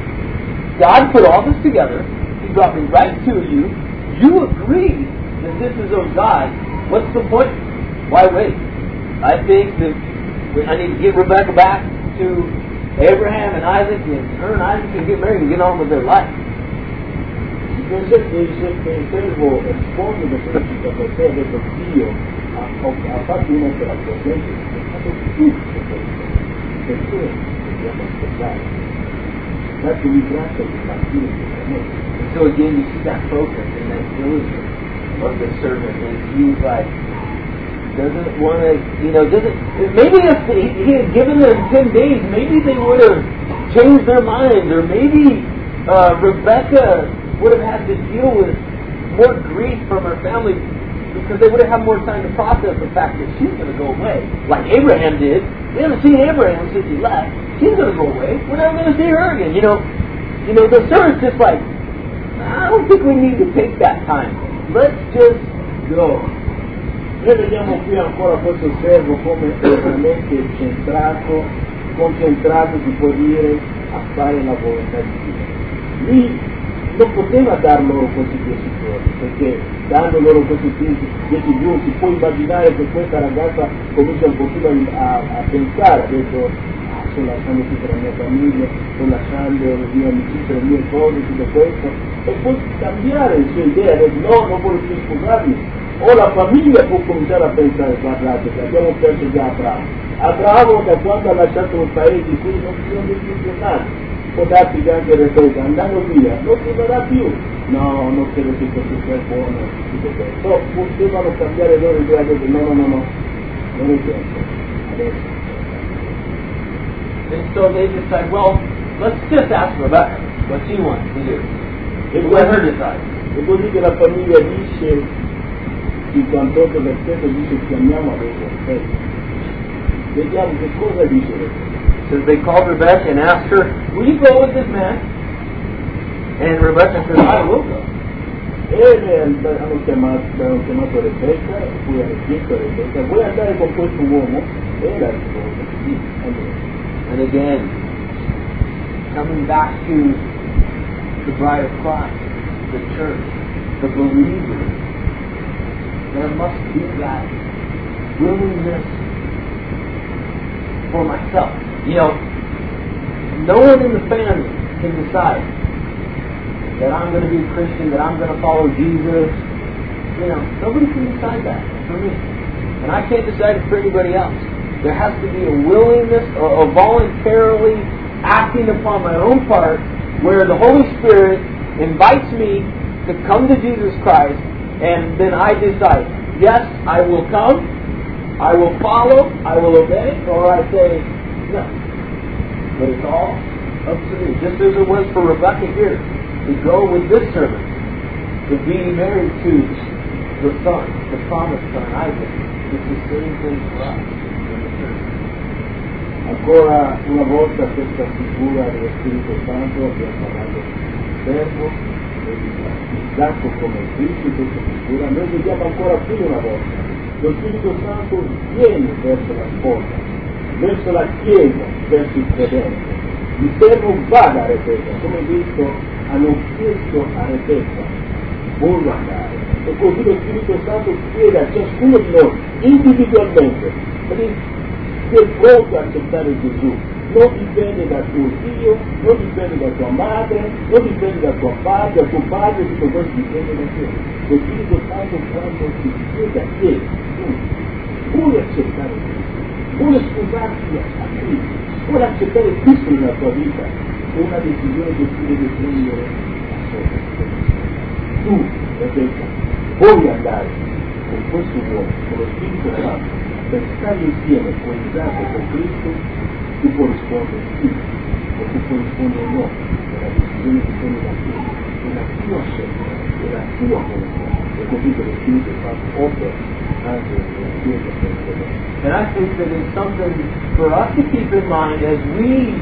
Speaker 1: God put all this together. He brought me right to you. You agree that this is of God. What's the point? Why wait? I think that I need to get Rebecca back to Abraham and Isaac, and her and Isaac can get married and get on with their life.
Speaker 2: Entonces el servo responde de su cincuantasei, ha detto Dio ha fatto un'operazione, ha fatto tutto perché dobbiamo aspettare. That's we grazie di partire
Speaker 1: And so again, you see that focus and that diligence of the servant, and he's like, doesn't want to, you know, doesn't, maybe if he, he had given them ten days, maybe they would have changed their minds, or maybe uh, Rebecca would have had to deal with more grief from her family because they would have had more time to process the fact that she's going to go away, like Abraham did. We haven't seen Abraham since he left. She's going to go away. We're never going to see her again. You know, you know, the servant's just like, I don't think we need to take that time. Let's just go.
Speaker 2: Noi vediamo qui ancora questo servo come veramente centrato, concentrato, si può dire, a fare la volontà di Dio. Lì non poteva dar loro questi dieci giorni, perché dando loro questi dieci giorni si può immaginare che questa ragazza comincia un pochino a, a pensare, ha detto, ah, sto lasciando tutta la mia famiglia, sto lasciando le mie amicizie, le mie cose, tutto questo, e può cambiare le sue idee, ha detto, no, non voglio più sposarmi. O la famiglia può cominciare a pensare, guardate, che abbiamo perso già Abramo. Abramo da quando ha lasciato il paese in cui non ci sono più tornati, può darsi che anche Rebecca, andando via, non tornerà più. No, non credo che questo sia buono, tutto questo. No, potevano cambiare loro idea, detto no, no, no, no, non è tempo. Adesso.
Speaker 1: And so they decide, well, let's just ask Rebecca what she wants to do.
Speaker 2: E
Speaker 1: Let her decide.
Speaker 2: E così che la famiglia dice, cinquantotto per cento dice chiamiamo adesso il re. Vediamo che cosa dice lei.
Speaker 1: So they called Rebecca and asked her, will you go with this man? And Rebecca said, I will go.
Speaker 2: E hanno chiamato, hanno chiamato Rebecca, poi hanno chiesto a Rebecca, vuoi andare con questo uomo? E la risposta, sì, allora.
Speaker 1: And again, coming back to the bride of Christ, the church, the believers, there must be that willingness for myself. You know, no one in the family can decide that I'm going to be a Christian, that I'm going to follow Jesus. You know, nobody can decide that for me. And I can't decide it for anybody else. There has to be a willingness, or a voluntarily acting upon my own part, where the Holy Spirit invites me to come to Jesus Christ, and then I decide, yes, I will come, I will follow, I will obey, or I say, no. But it's all up to me. Just as it was for Rebecca here, to go with this servant, to be married to the son, the promised son, Isaac. It's the same thing for us in the church.
Speaker 2: Ancora una volta questa figura dello Spirito Santo, abbiamo parlato del servo, esatto come Cristo, questa figura, noi vediamo ancora più una volta. Lo Spirito Santo viene verso la sposa, verso la Chiesa, verso il credente. Il servo va da Rebecca, come visto, hanno chiesto a Rebecca, voglio andare. E così lo Spirito Santo chiede a ciascuno di noi, individualmente, si è pronto a accettare Gesù. Non dipende da tuo Dio, non dipende da tua madre, non dipende da tuo padre, da tuo padre, tutto questo dipende da te. Lo Spirito Santo quando ti chiede a te, tu vuoi accettare Cristo, vuoi sposarti a Cristo, vuoi accettare Cristo nella tua vita, è una decisione che tu devi prendere da solo. Tu, Rebecca, vuoi andare con questo uomo, con lo Spirito Santo, per stare insieme, coinvolto con Cristo, tu puoi rispondere sì, o tu puoi rispondere no, è la decisione che prendi da te, è la tua scelta, è la tua volontà, e così che lo Spirito Santo opera anche nella Chiesa per te.
Speaker 1: And I think that it's something for us to keep in mind as we,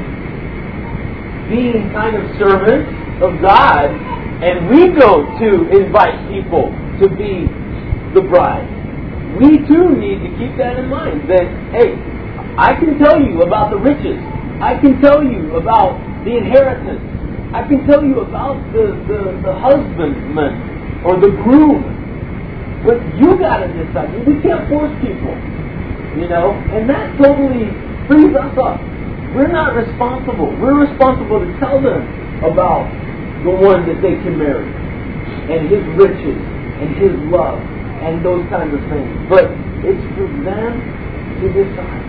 Speaker 1: being kind of servants of God, and we go to invite people to be the bride. We too need to keep that in mind, that, hey, I can tell you about the riches. I can tell you about the inheritance. I can tell you about the, the, the husbandman or the groom. But you got to decide. We can't force people, you know, and that totally frees us up. We're not responsible. We're responsible to tell them about the one that they can marry and his riches and his love and those kinds of things. But it's for them to decide.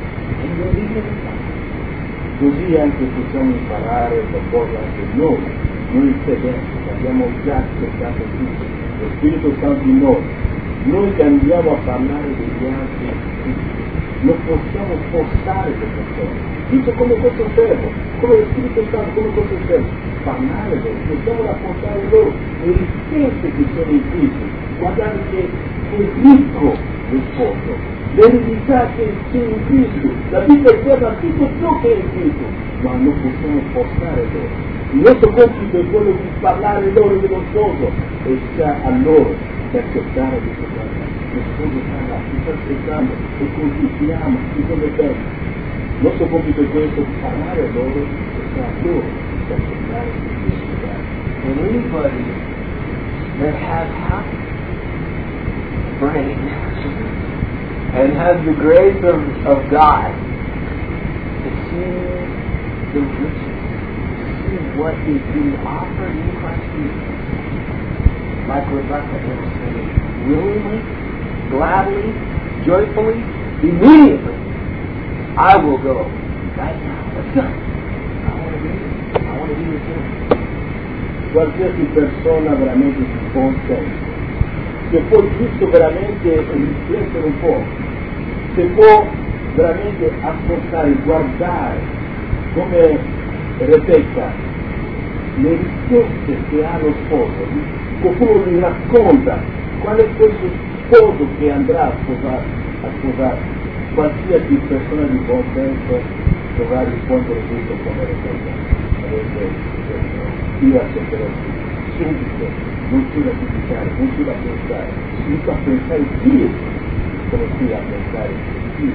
Speaker 2: Così anche possiamo imparare qualcosa anche noi, noi credenti, che abbiamo già accettato tutto, lo Spirito Santo in noi, noi che andiamo a parlare degli altri, non possiamo spostare le persone. Dice come questo servo, come lo Spirito Santo, come questo servo, parlare loro, possiamo raccontare loro le ricchezze che sono in Cristo. Guardate che è ricco lo sposo, l'eredità che c'è in Cristo, la vita eterna, tutto ciò che è in Cristo, ma non possiamo spostare loro. Il nostro compito è quello di parlare loro dello sposo e sta a loro di accettare questo guarda. Lo sposo sta là, ti sta aspettando e così ti ama, ti vuole bene. Il nostro compito è questo, di parlare a loro e sta a loro di accettare questo guarda.
Speaker 1: And anybody that has half brain and has the grace of, of God to see the riches, what is being offered in Christ Jesus, like Rebecca illustrated, willingly, gladly, joyfully, immediately, I will go right now. Let's go. I want to be here. I want to be with Him.
Speaker 2: Qualsiasi persona veramente si consente, se può giusto veramente riflettere un po', se può veramente ascoltare, guardare come Rebecca, le ricchezze che ha lo sposo, qualcuno gli racconta qual è questo sposo che andrà a sposare, a sposare. Qualsiasi persona di buon senso dovrà rispondere tutto come Rebecca. Io accetterò subito, non c'è da giudicare, non c'è da pensare, inizio a pensare Dio, come qui a pensare Dio.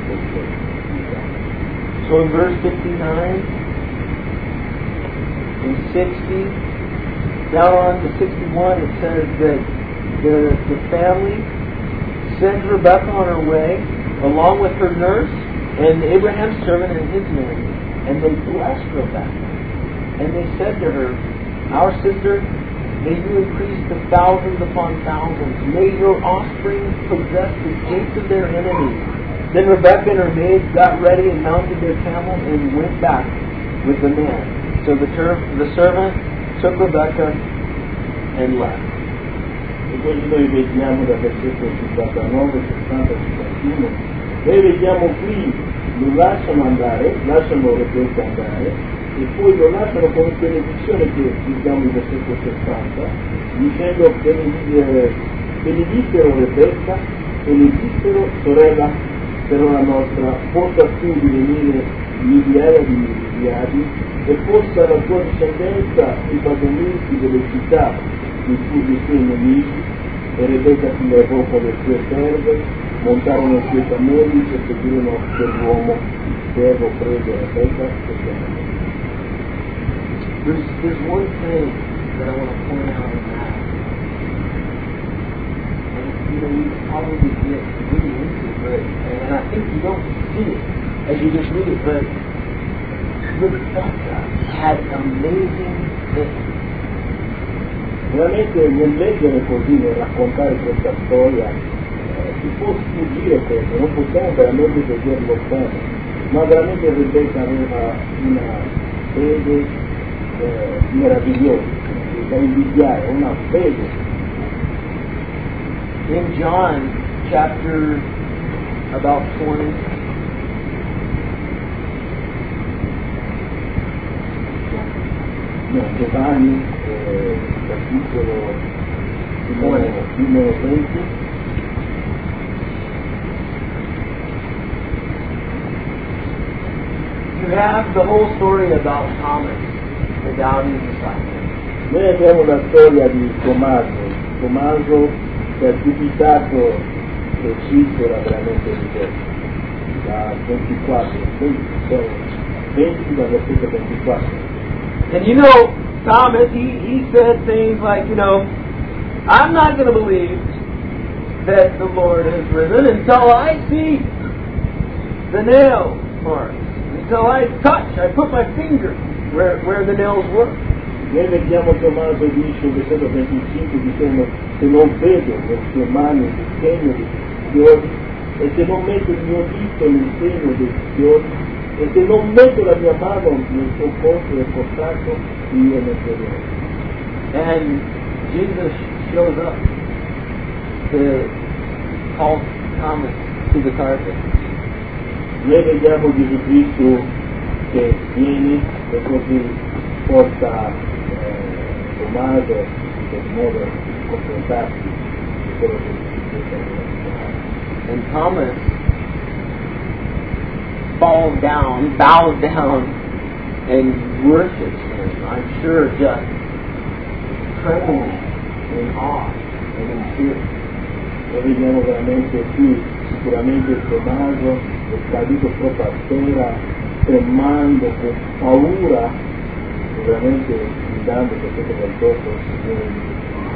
Speaker 1: So in verse fifty-nine, in sixty, down on to sixty-one, it says that the, the family sent Rebekah on her way, along with her nurse, and Abraham's servant and his men, and they blessed Rebekah. And they said to her, our sister, may you increase to thousands upon thousands. May your offspring possess the gates of their enemies. Then Rebekah and her maids got ready and mounted their camels and went back with the man. So the, ter- the servant took Rebekah and left.
Speaker 2: E poi noi vediamo dal versetto cinquantanove, sessanta, cinquantuno, noi vediamo qui, lo lasciano andare, lasciano Rebekah andare, e poi lo lasciano con benedizione che diciamo il versetto sessanta, dicendo che eh, benedissero Rebekah e le dissero, sorella, per la nostra, possa tu divenire migliaia di miliardi e possa la tua discendenza i padroniti delle città dei tuoi nemici. E Rebekah si levò con le sue serve, montarono i suoi cammelli e seguirono quell'uomo, il servo prese Rebekah e se ne
Speaker 1: There's, there's one thing that I want to point out in that. And, you know, we probably get really into it, but, and I think you don't see it as you just read it, but Rebecca had amazing things.
Speaker 2: Veramente nel leggere così, nel raccontare questa storia, eh, si può sfuggire questo, non possiamo veramente vederlo bene, ma veramente Rebecca aveva una fede Eh, meraviglioso, da invidiare, una fede.
Speaker 1: In John chapter about twenty,
Speaker 2: no, Giovanni, eh, capitolo numero venti,
Speaker 1: you have the whole story about Thomas, the doubting disciple.
Speaker 2: noi abbiamo la storia di Tommaso, Tommaso che ha dubitato che Cristo era veramente risorto, da ventiquattro, venti da versetto ventiquattro.
Speaker 1: And you know, Thomas, he, he said things like, you know, I'm not going to believe that the Lord has risen until I see the nail marks, until I touch, I put my finger where, where the nails were.
Speaker 2: Noi vediamo Tommaso dice, versetto venticinque, dicendo se non vedo nel suo mano il segno dei chiodi e se non metto il mio dito nel segno dei chiodi e se non metto la mia mano nel suo corpo e portato, io ne credo.
Speaker 1: And Jesus shows up. to call Thomas to the carpet.
Speaker 2: Noi vediamo Gesù Cristo che viene e così porta eh, Tommaso per modo di confrontarsi con quello che
Speaker 1: And Thomas falls down, bows down, and worships him. I'm sure just trembling in awe and in fear.
Speaker 2: Noi vediamo veramente qui, sicuramente Tommaso è caduto proprio a terra, tremando, con paura, veramente gridando per tutto quel dopo il Signore.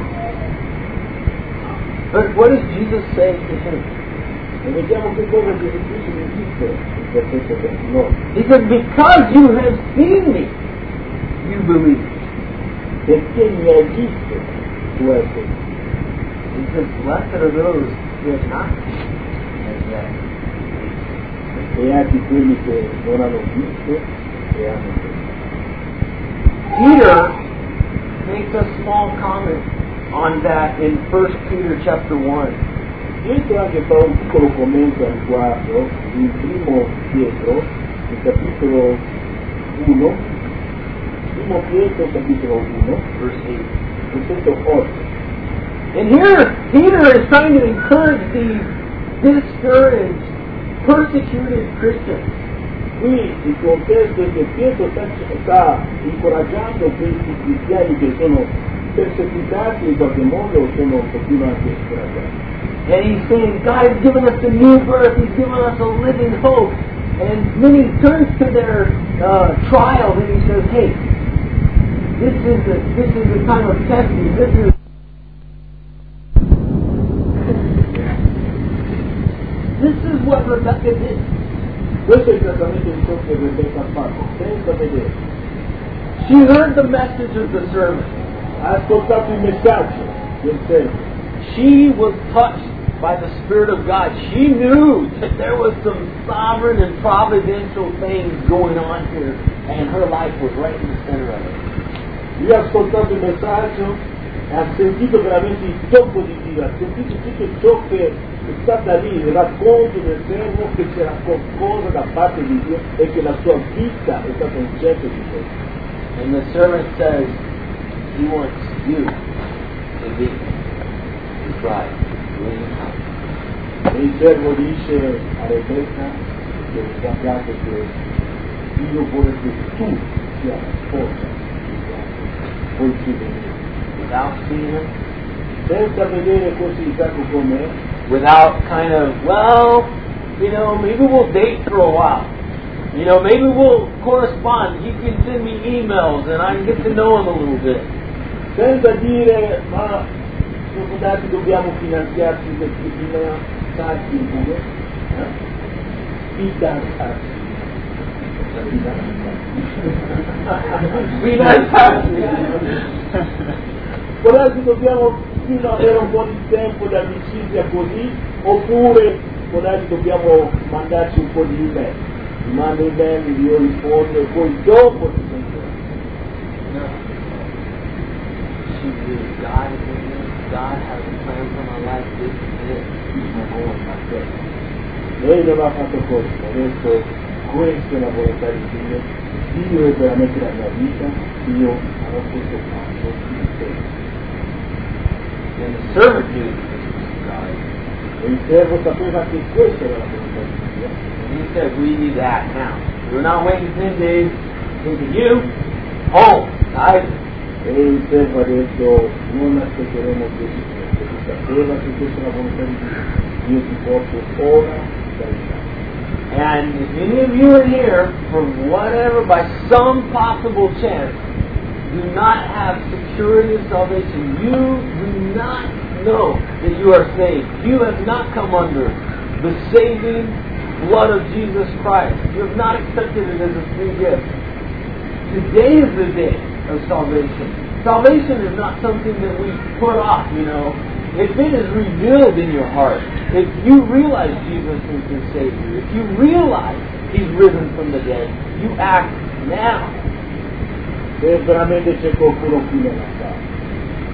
Speaker 1: But what does Jesus say to him?
Speaker 2: E vediamo che cosa Gesù Cristo gli dice in versetto ventinove.
Speaker 1: He said, because you have seen me, you believe.
Speaker 2: Perché mi hai visto, tu hai creduto.
Speaker 1: He says, blessed are those who have not seen and yet believe.
Speaker 2: Beati quelli che non hanno visto e hanno creduto.
Speaker 1: Peter makes a small comment on that in First Peter chapter one.
Speaker 2: Pietro anche fa un piccolo commento al riguardo in primo Pietro, il capitolo uno, primo Pietro capitolo uno,
Speaker 1: Verse eight.
Speaker 2: versetto otto.
Speaker 1: And here, Peter is trying to encourage these discouraged, persecuted Christians.
Speaker 2: Qui il contesto è che Pietro sta, sta incoraggiando questi cristiani che sono perseguitati in qualche modo o sono un pochino anche scoraggiati.
Speaker 1: And he's saying, God has given us a new birth. He's given us a living hope. And then he turns to their uh, trial and he says, hey, this is the this is the time of testing. This is this is what Rebecca did.
Speaker 2: Questo è esattamente ciò che Rebecca ha fatto, senza vedere.
Speaker 1: She heard the message of the sermon.
Speaker 2: Ha ascoltato il messaggio del servo.
Speaker 1: She was touched by the Spirit of God. She knew that there was some sovereign and providential things going on here, and her life was right in the center of it.
Speaker 2: Lui ha ascoltato il messaggio e ha sentito veramente il tocco di Dio, ha sentito tutto ciò che è stata lì, il racconto del servo che c'era qualcosa da parte di Dio e che la sua vita è stata un centro di questo.
Speaker 1: And the servant says, he wants you to be his bride. Will you come?
Speaker 2: E il servo dice a Rebecca che sappiate che Dio vuole che tu sia la sposa di Isacco, poi tu venire.
Speaker 1: Without seeing him,
Speaker 2: Senza vedere questo Isacco com'è,
Speaker 1: without kind of, well, you know, maybe we'll date for a while. You know, maybe we'll correspond. He can send me emails and I can get to know him a little bit.
Speaker 2: senza dire ma dopo dati dobbiamo finanziarci questi finanziarci pure, eh? Fidanzarci. Può darsi dobbiamo fino ad avere un po' di tempo di amicizia così, oppure può darsi dobbiamo mandarci un po' di email. Mi mando email, io rispondo e poi dopo ti sentiamo.
Speaker 1: No. She knew God is in this. God has a plan for my life. This is it. I'm going like this.
Speaker 2: Lei non ha fatto questo, ha detto questa è la volontà di Dio, Dio è veramente la mia vita, io avrò questo fatto in te.
Speaker 1: And the servant knew this was God.
Speaker 2: E il servo sapeva che questa era la volontà di Dio.
Speaker 1: And he said, we need that now. We're not waiting ten days. Thinking you, home. I,
Speaker 2: E il servo ha detto non aspetteremo dieci giorni, perché sapeva che questa è la volontà di Dio, io ti porto ora da Isacco.
Speaker 1: and if any of you are here, for whatever, by some possible chance, do not have security of salvation, you do not know that you are saved. You have not come under the saving blood of Jesus Christ. You have not accepted it as a free gift. Today is the day of salvation. Salvation is not something that we put off, you know. If it is revealed in your heart, if you realize Jesus is your Savior, if you realize He's risen from the dead, you act now.
Speaker 2: Se veramente c'è qualcuno qui nella sala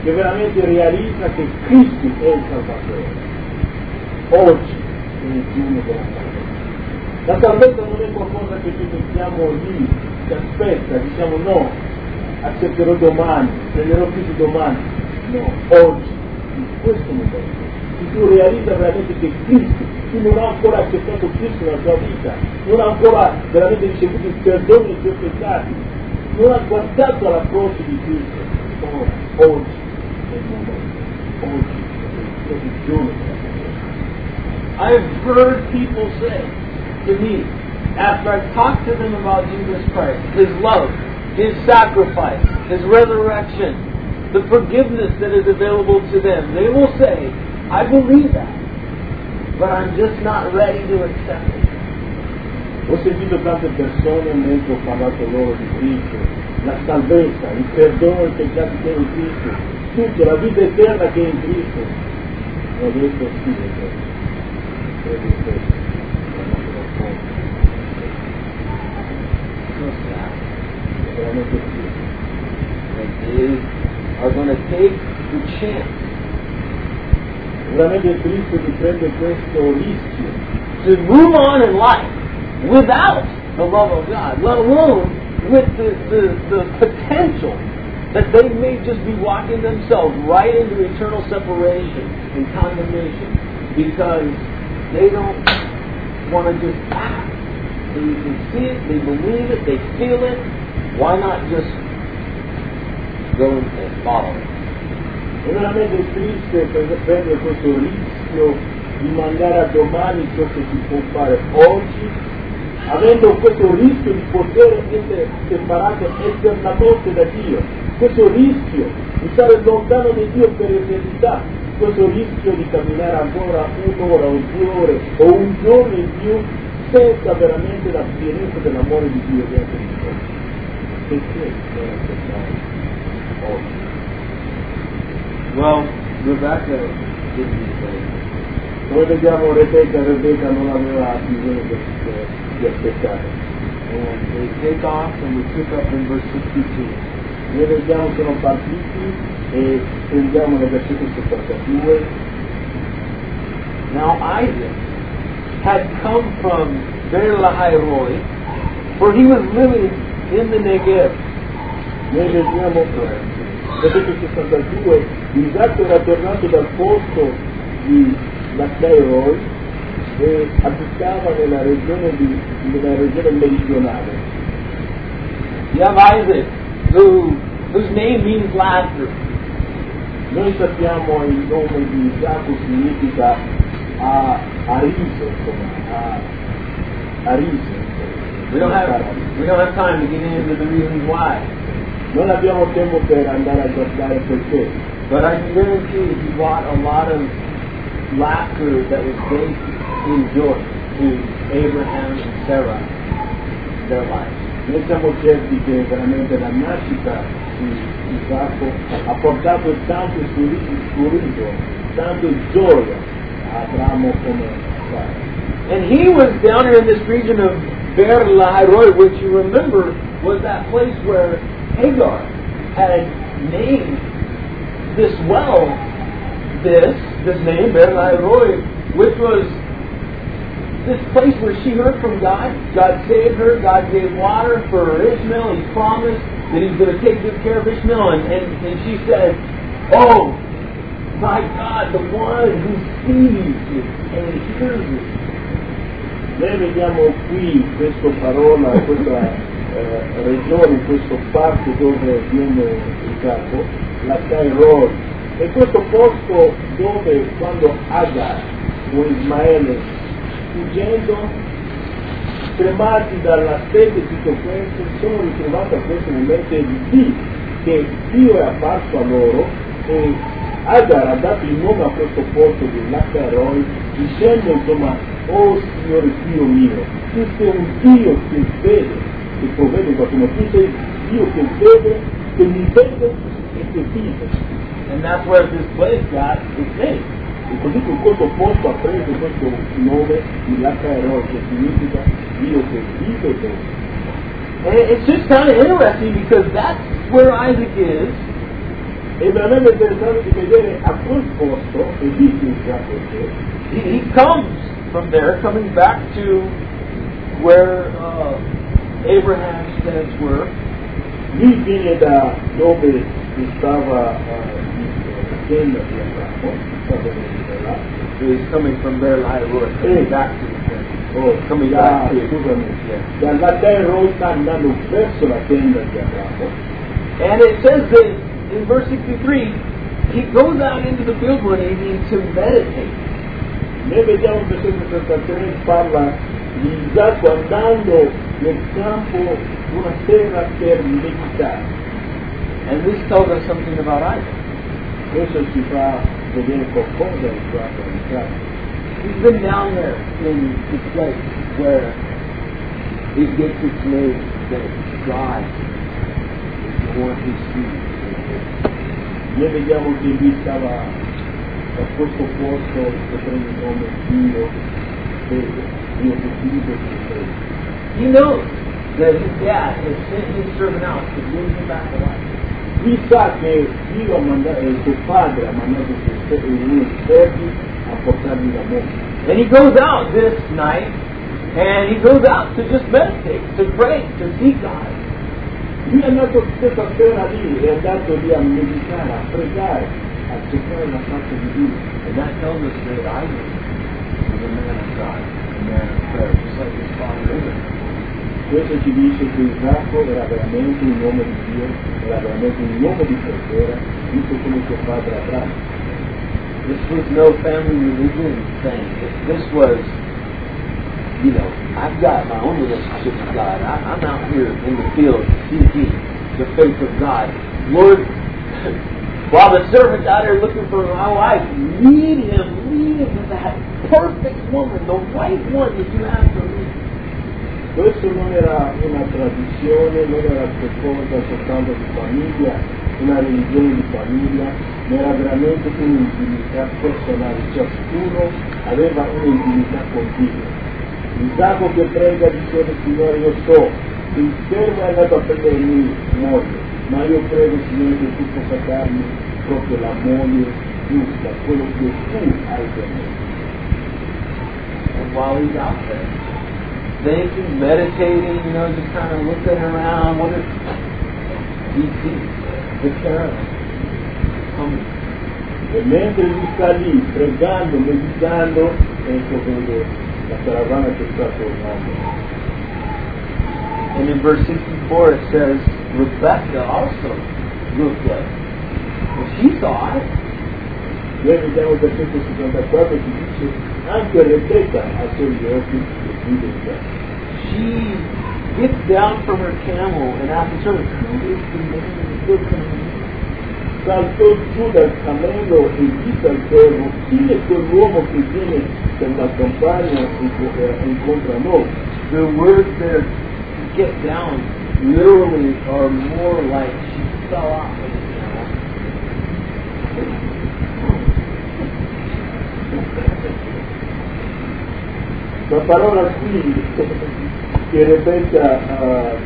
Speaker 2: che veramente realizza che Cristo è il Salvatore. Oggi è il giorno della salvezza. La salvezza non è qualcosa che ci mettiamo lì, ci aspetta, diciamo no, accetterò domani, prenderò Cristo domani. No, oggi, in questo momento, se tu realizza veramente che Cristo, tu non hai ancora accettato Cristo nella tua vita, non hai ancora veramente ricevuto il perdono dei tuoi peccati, non hai guardato alla croce di Cristo, ora, oggi è il momento, oggi è il giorno della salvezza.
Speaker 1: I've heard people say to me, after I've talked to them about Jesus Christ, His love, His sacrifice, His resurrection, the forgiveness that is available to them, they will say, I believe that, but I'm just not ready to accept it.
Speaker 2: Ho sentito tante persone mentre ho parlato loro di Cristo, la salvezza, il perdono dei peccati che è in Cristo, tutto, la vita eterna che è in Cristo. E ho detto sì, è vero. Credo in questo. È veramente sì.
Speaker 1: That they are going to take the chance
Speaker 2: Veramente Cristo ti prende questo rischio
Speaker 1: to move on in life without the love of God, let alone with the, the, the potential that they may just be walking themselves right into eternal separation and condemnation because they don't want to just act. They can see it, they believe it, they feel it. Why not just go and follow it?
Speaker 2: è veramente triste prendere questo rischio di mandare a domani ciò che si può fare oggi, avendo questo rischio di poter essere separato eternamente da Dio, questo rischio di stare lontano da Dio per l'eternità, questo rischio di camminare ancora un'ora o due ore o un giorno in più senza veramente la pienezza dell'amore di Dio dentro di noi. Perché bisogna aspettare oggi?
Speaker 1: Well, Rebecca didn't say.
Speaker 2: Noi vediamo Rebecca, Rebecca non aveva bisogno di, di aspettare.
Speaker 1: And they take off and we pick up in verse sixty-two.
Speaker 2: Noi vediamo sono partiti e prendiamo nel versetto settantadue.
Speaker 1: Now Isaac had come from Beer Lahai Roi, for he was living in the Negev.
Speaker 2: Noi vediamo versetto sessantadue, Isacco era tornato dal posto di Lacairoi e abitava nella regione, di, nella regione meridionale.
Speaker 1: You have Isaac, who, whose name means laughter.
Speaker 2: Noi sappiamo il nome di Isacco significa a, a riso, insomma, a, a riso.
Speaker 1: We don't have we don't have time to get into the reasons why.
Speaker 2: Non abbiamo tempo per andare a guardare perché,
Speaker 1: But I can guarantee he brought a lot of laughter that was based in joy to Abraham and Sarah, their lives.
Speaker 2: noi siamo certi che veramente la nascita di Isacco ha portato tanto sorriso, tanto gioia a Abramo come Sara.
Speaker 1: And he was down here in this region of Beer Lahai Roi, which you remember was that place where Hagar had named this well, this, this name, Beer Lahai Roi, which was this place where she heard from God. God saved her. God gave water for Ishmael. He promised that He's going to take good care of Ishmael. And, and, and she said, oh, my God, the one who sees you and hears you.
Speaker 2: Noi vediamo qui questa parola, questa eh, regione, questo parco dove viene Isacco, la Cairoi, e questo posto dove quando Agar o Ismaele, fuggendo, tremati dalla sete e tutto questo, sono ritrovati a questo momento e lì che Dio è apparso a loro e Agar ha dato il nome a questo posto di La Cairoi, dicendo insomma, oh Signore Dio mio, tu sei un Dio che vede, che provvede in qualche modo, tu sei Dio che vede, che mi vede e che vive.
Speaker 1: And that's where this place got its name.
Speaker 2: E così che questo posto ha preso questo nome di La Cairoi, che significa Dio che vive e vede.
Speaker 1: And it's just kind of interesting because that's where Isaac is
Speaker 2: è veramente interessante di vedere a quel posto, e lì che Isacco c'è,
Speaker 1: he, he comes from there, coming back to where uh, Abraham's steads were.
Speaker 2: lì viene da dove stava uh, la tenda di Abramo, stava venendo là,
Speaker 1: So he's coming from there, Lairua, coming back to the tent.
Speaker 2: oh,
Speaker 1: Coming
Speaker 2: da,
Speaker 1: back to
Speaker 2: scusami,
Speaker 1: yeah.
Speaker 2: dalla terra sta andando verso la tenda di Abramo,
Speaker 1: And it says that in verse sixty-three, he goes out into the field one evening to meditate.
Speaker 2: noi vediamo che questo sessantatré parla di Isacco andando nel campo una sera per meditare.
Speaker 1: And this tells us something about Isaac.
Speaker 2: Questo ci fa vedere qualcosa riguardo a Isacco.
Speaker 1: He's been down there in the place where it gets its name that God is the one who sees.
Speaker 2: Noi vediamo che lui stava a questo posto che prende il nome Dio, vede, Dio che vive e vede.
Speaker 1: He knows that his dad has sent his servant out to bring him back to life.
Speaker 2: Lui sa che Dio ha mandato, il suo padre ha mandato i suoi servi a portargli la morte.
Speaker 1: And he goes out this night, and he goes out to just meditate, to pray, to seek God.
Speaker 2: Lui è andato questa sera lì, è andato lì a meditare, a pregare, a cercare la faccia di Dio.
Speaker 1: And that tells us that Isaac was a man of God, a man of prayer, just like his father Abraham.
Speaker 2: Questo ci dice che Isacco era veramente un uomo di Dio, era veramente un uomo di preghiera, visto come suo padre Abramo.
Speaker 1: This was no family religion thing. This was, you know, I've got my own relationship with God. I, I'm out here in the field seeking the faith of God. Lord, while the servant's out here looking for my wife, lead him, lead him to that perfect woman, the right one that you have for me.
Speaker 2: Questo non era una tradizione, non era qualcosa soltanto di famiglia, una religione di famiglia, ma era veramente un'intimità personale, ciascuno aveva un'intimità con Dio. Isacco che prega diceva Signore, io so che il servo è andato a prendermi moglie, ma io prego Signore che tu possa darmi proprio la moglie giusta, quello che tu hai per me.
Speaker 1: And while he's out there, thinking, meditating, you know, just kind of looking around, what if he sees the caravan coming?
Speaker 2: E mentre lui sta lì pregando, meditando, ecco vede la caravana che sta tornando.
Speaker 1: And in verse sixty-four it says, Rebecca also looked up. Well, she saw it.
Speaker 2: Noi vediamo il versetto sessantaquattro che dice anche Rebecca alzò gli occhi e vide Isacco.
Speaker 1: She gets down from her camel and asks her, who is the man who is coming?
Speaker 2: Saltò giù dal cammello e disse al servo, chi è quell'uomo che viene per la campagna e incontra noi?
Speaker 1: The words there, get down, literally are more like she fell off of the camel.
Speaker 2: La parola qui che Rebecca uh,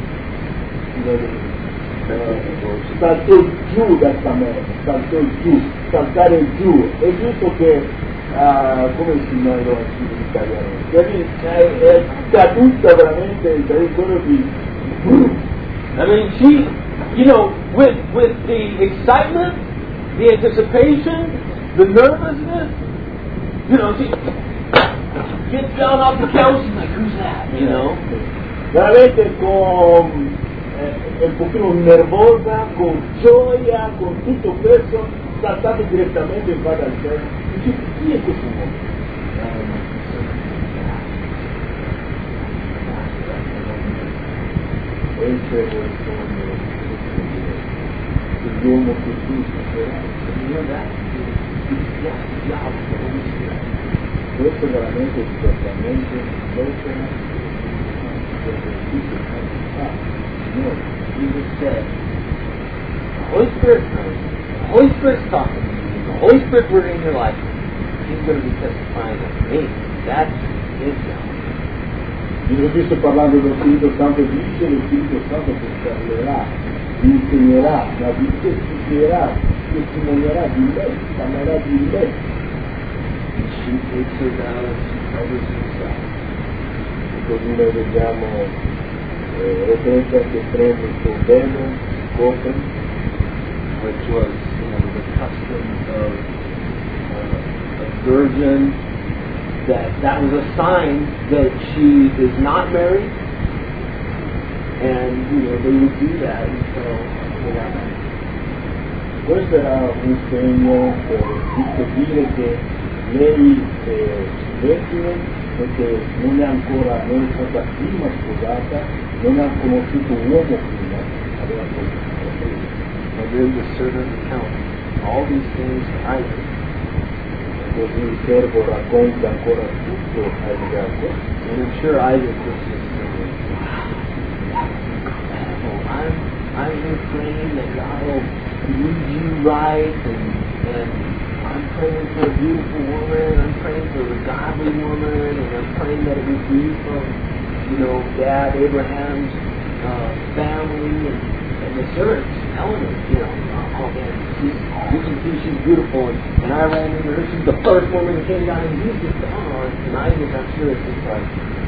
Speaker 2: uh, saltò giù dal cammello, saltò giù, saltare giù, è giusto che uh, come si noi lo in italiano? È, è caduta veramente per quello di
Speaker 1: I mean, she, you know, with with the excitement, the anticipation, the nervousness, you know, she gets down off the couch and like, who's that? You know?
Speaker 2: veramente con eh, un pochino nervosa, con gioia, con tutto questo, saltate direttamente in base al cielo. Dice, chi è questo uomo? E il cielo risponde, l'uomo che tu sceglierai. Questo veramente è totalmente l'opera dell'Espírito Santo. Signore,
Speaker 1: Jesus said, the Holy Spirit's coming. The Holy Spirit's talking to you. The Holy Spirit's working in your life. He's going to be testifying of me. That's his job.
Speaker 2: Gesù Cristo parlando dello Spirito Santo dice lo Spirito Santo che parlerà insegnerà, ma vi testimoniarà, testimoniarà di me, parlerà di me.
Speaker 1: And she takes her down and she covers herself.
Speaker 2: E così noi vediamo eh, Rebecca che prende il suo velo, copre,
Speaker 1: which was, you know, the custom of uh, a virgin, that that was a sign that she is not married, and, you know, they would do that until they got married.
Speaker 2: Questo era un segno per dire che lei è vergine perché non è ancora, non è stata prima sposata, non ha conosciuto un uomo prima, aveva conosciuto prima.
Speaker 1: And then the servant recounts all these things to Isaac.
Speaker 2: Così il servo racconta ancora tutto a Isacco.
Speaker 1: And I'm sure Isaac was just saying, wow, incredible. I'm, I'm here praying that God will lead you right, and, and I'm praying for a beautiful woman, I'm praying for a godly woman, and I'm praying that it would be from, you know, Dad Abraham's uh, family, and, and the servants telling him, you know, oh man, she's, you can see she's beautiful, and, and I ran into her, she's the first woman that came down, and he's just down on it, and Isaac, I'm sure it's just like,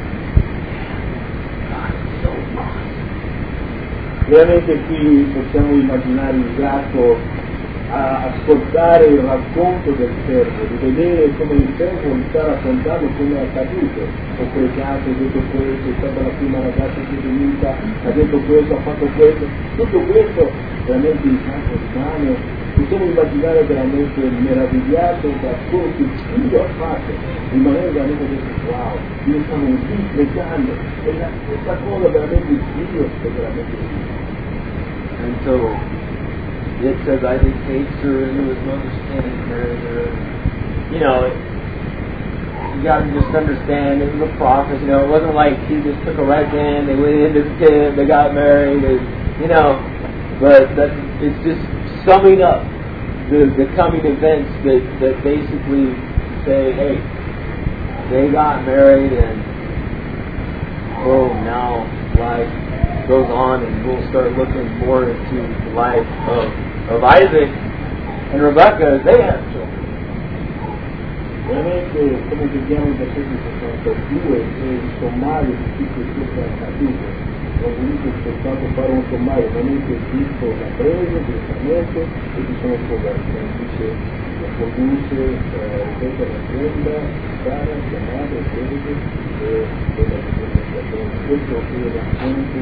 Speaker 1: God is so awesome.
Speaker 2: Veramente qui possiamo immaginare il gatto a ascoltare il racconto del servo, di vedere come il servo sta raccontando come è accaduto. Ho pregato, ho detto questo, è stata la prima ragazza che è venuta, ha detto questo, ha fatto questo. Tutto questo veramente il gatto rimane, possiamo immaginare veramente meravigliato da quello che Dio ha fatto, rimanere veramente detto wow, io stavo lì pregando, e la stessa cosa veramente Dio è veramente Dio.
Speaker 1: And so it says Isaac takes her into his mother's tent and marries her. You know, it, you got to just understand it was a process. You know, it wasn't like he just took a right hand, they went into the tent, they got married, and, you know. But that, it's just summing up the, the coming events that, that basically say, hey, they got married, and oh, now life goes on, and we'll start looking more into the life of, of Isaac and Rebecca as they have children.
Speaker 2: Veramente, come vediamo in versetto sessantadue, è il sommario di tutto ciò che è accaduto. Ho voluto soltanto fare un sommario, veramente Cristo l'ha preso direttamente e si sono sposati. Dice, lo conduce, Rebecca la prenda, Sara, chiamata, e Felice, e quella che questo è il racconto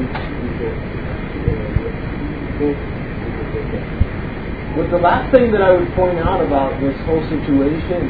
Speaker 1: But the last thing that I would point out about this whole situation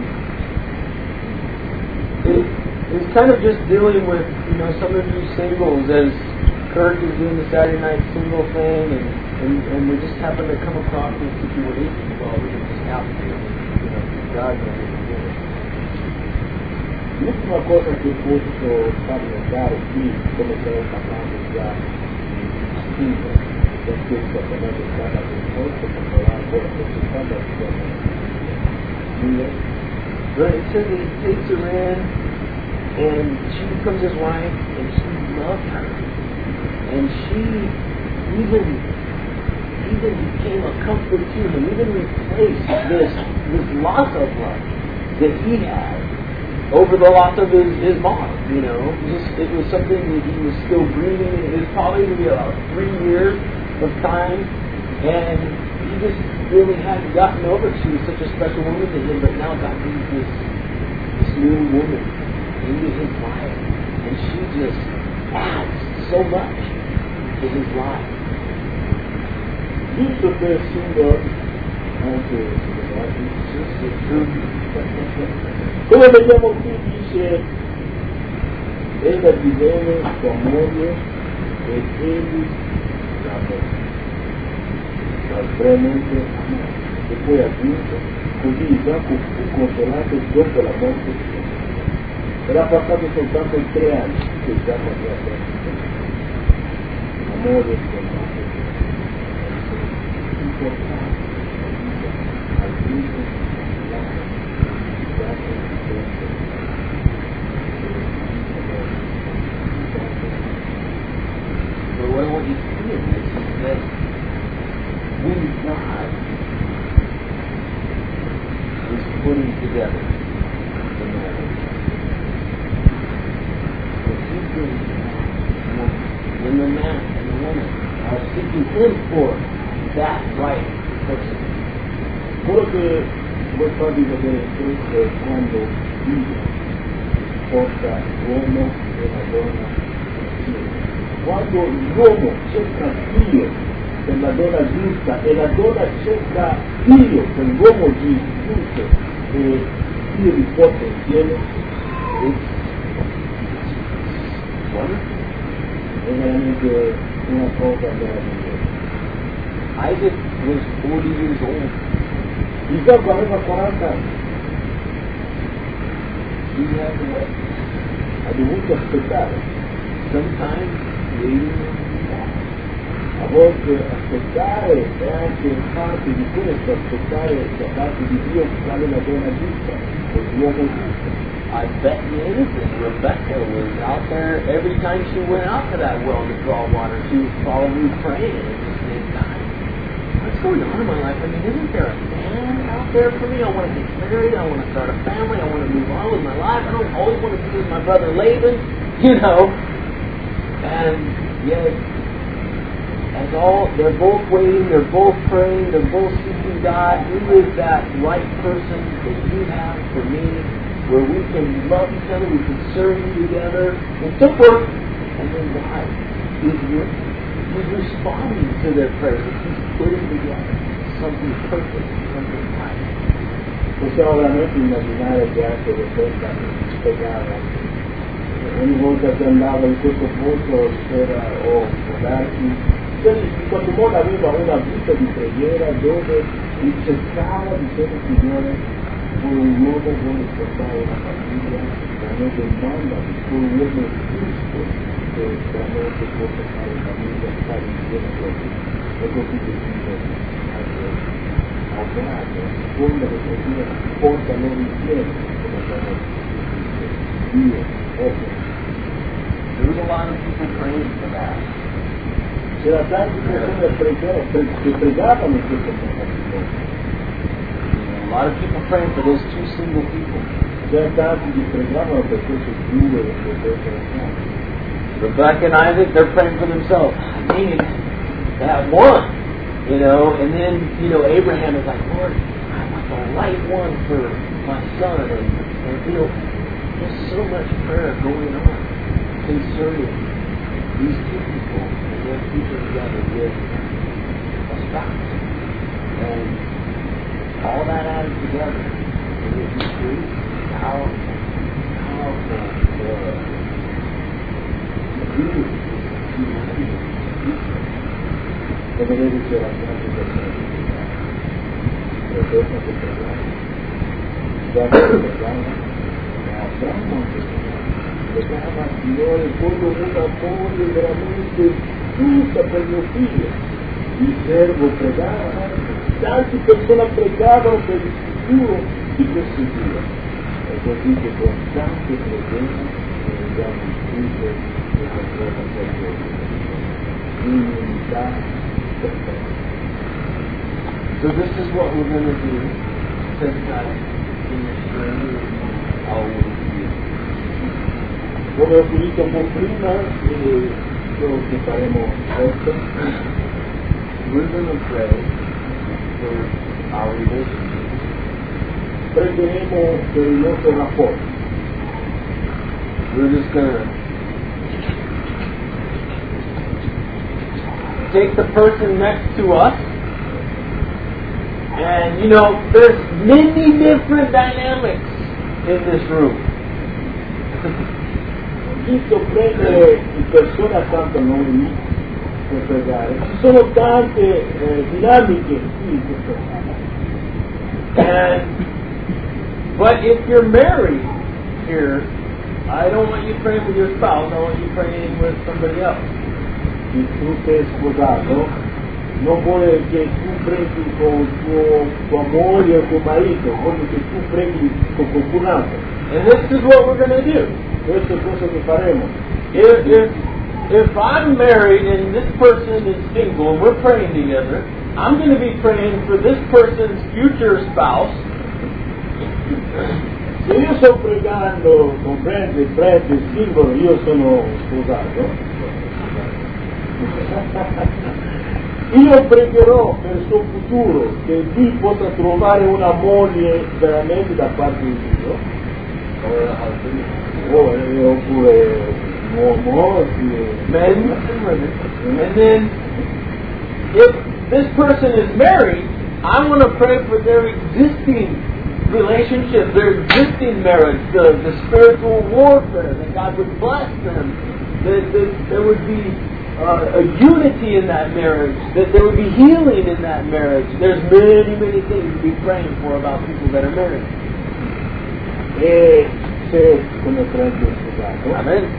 Speaker 1: is, is kind of just dealing with, you know, some of you singles, as Kirk is doing the Saturday night single thing, and, and, and we just happen to come across this situation. Well, we just happen to, you know, God knows what we're doing.
Speaker 2: L'ultima cosa che posso farvi notare qui, come stiamo parlando già di stile, per questo abbiamo stata risposta per parlare ancora per stata
Speaker 1: But it says that he takes her in, and she becomes his wife, and she loved her, and she even even became a comfort to him, even replaced this this loss of love that he had over the loss of his, his mom, you know. Just, it was something that he was still grieving. It was probably going to be about three years of time, and he just really hadn't gotten over it. She was such a special woman to him, but now God brings this, this new woman into his life, and she just adds so much to his life.
Speaker 2: Giusto per essendo anche come vediamo qui dice ella divenne sua moglie e egli l'amò veramente e poi aggiunto così Isacco fu consolato dopo la morte di suo. Era passato soltanto tre anni che Isacco aveva perso l'amore sua morte importante al punto
Speaker 1: But what I want you to see in this is that when God is putting together the marriage. If He brings when the man and the woman are seeking Him for that right person.
Speaker 2: Quello che vuoi farvi vedere questo è quando Dio porta l'uomo e la donna insieme. Quando l'uomo cerca Dio per la donna giusta e la donna cerca Dio per l'uomo giusto e Dio li porta insieme, è veramente una cosa meravigliosa.
Speaker 1: Isaac was forty years old.
Speaker 2: Isacco aveva quaranta anni,
Speaker 1: He had to wait.
Speaker 2: ha dovuto aspettare,
Speaker 1: Sometimes waiting
Speaker 2: a volte aspettare è anche parte di questo, aspettare da parte di Dio quale la donna giusta, o l'uomo giusto.
Speaker 1: I bet you anything Rebecca was out there every time she went out to that well to draw water. She was probably praying at the same time. What's going on in my life? I mean, isn't there a man out there for me? I want to get married. I want to start a family. I want to move on with my life. I don't always want to be with my brother Laban, you know. And yet, as all they're both waiting, they're both praying, they're both seeking God. Who is that right person that you have for me, where we can love each other, we can serve you together, and so forth. And then God is with, He's responding to their prayers. He's putting together something perfect, something right.
Speaker 2: Possiamo veramente immaginare che anche Rebecca spiegava ogni volta che andava in questo posto c'era o darsi, in qualche modo aveva una vita di preghiera dove cercava di dire Signore con un uomo vuole portare una famiglia, veramente manda con un uomo giusto che veramente possa fare famiglia, stare insieme con lui. E così che Dio anche ha operato, a seconda che Dio porta loro insieme come sono Dio opera.
Speaker 1: There was a lot of people praying for that.
Speaker 2: C'era tante persone che pregavano in questo momento.
Speaker 1: A lot of people praying for those two single people.
Speaker 2: C'era tanti che pregavano per questi due e per queste persone.
Speaker 1: Rebecca and Isaac, they're praying for themselves. I need that one, you know. And then, you know, Abraham is like, Lord, I want the right one for my son. And, and you know, there's so much prayer going on concerning these two people and their future together with a spouse. And all that added together, it is a great, powerful, powerful uh, beauty, humanity.
Speaker 2: E vedete c'era tante persone che pregavano, che pregavano, già che pregavano, ma Abramo pregava, Signore, voglio una moglie veramente giusta per mio figlio. Il servo pregava, tante persone pregavano per il futuro di questo Dio. È così che con tante preghiere vediamo il frutto della cosa per in unità perfetta.
Speaker 1: So this is what we're going to do. Says God in this journey, always be.
Speaker 2: Come ho finito un po' prima, e quello che faremo adesso,
Speaker 1: We're going to pray for our relationship.
Speaker 2: pregheremo per il nostro rapporto.
Speaker 1: We're just going to take the person next to us. And, you know, there's many different dynamics in this room.
Speaker 2: Cristo prende le persone accanto a noi per pregare. Ci sono tante eh, dinamiche qui in questo caso.
Speaker 1: And, but if you're married here, I don't want you praying with your spouse. I want you praying with somebody else.
Speaker 2: Se tu sei sposato, non vuole che tu preghi con tuo, tua moglie o tuo marito, vuole che tu preghi con qualcun altro.
Speaker 1: And this is what we're going to do.
Speaker 2: Questo è quello che faremo.
Speaker 1: If, if, if I'm married and this person is single and we're praying together, I'm going to be praying for this person's future spouse.
Speaker 2: Se io sto pregando, comprende, prete, singolo, io sono sposato, io pregherò per il suo futuro che lui possa trovare una moglie veramente da parte di Dio, o, oppure un uomo,
Speaker 1: Men and women. And then, if this person is married, I want to pray for their existing relationship, their existing marriage, the, the spiritual warfare, that God would bless them, that, that there would be uh, a unity in that marriage, that there would be healing in that marriage. There's many, many things to be praying for about people that are married.
Speaker 2: E se come prende sposato,
Speaker 1: Amen.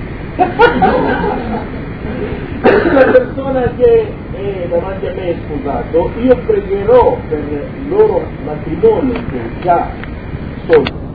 Speaker 2: la persona che è davanti a me è sposato, io pregherò per il loro matrimonio che già sono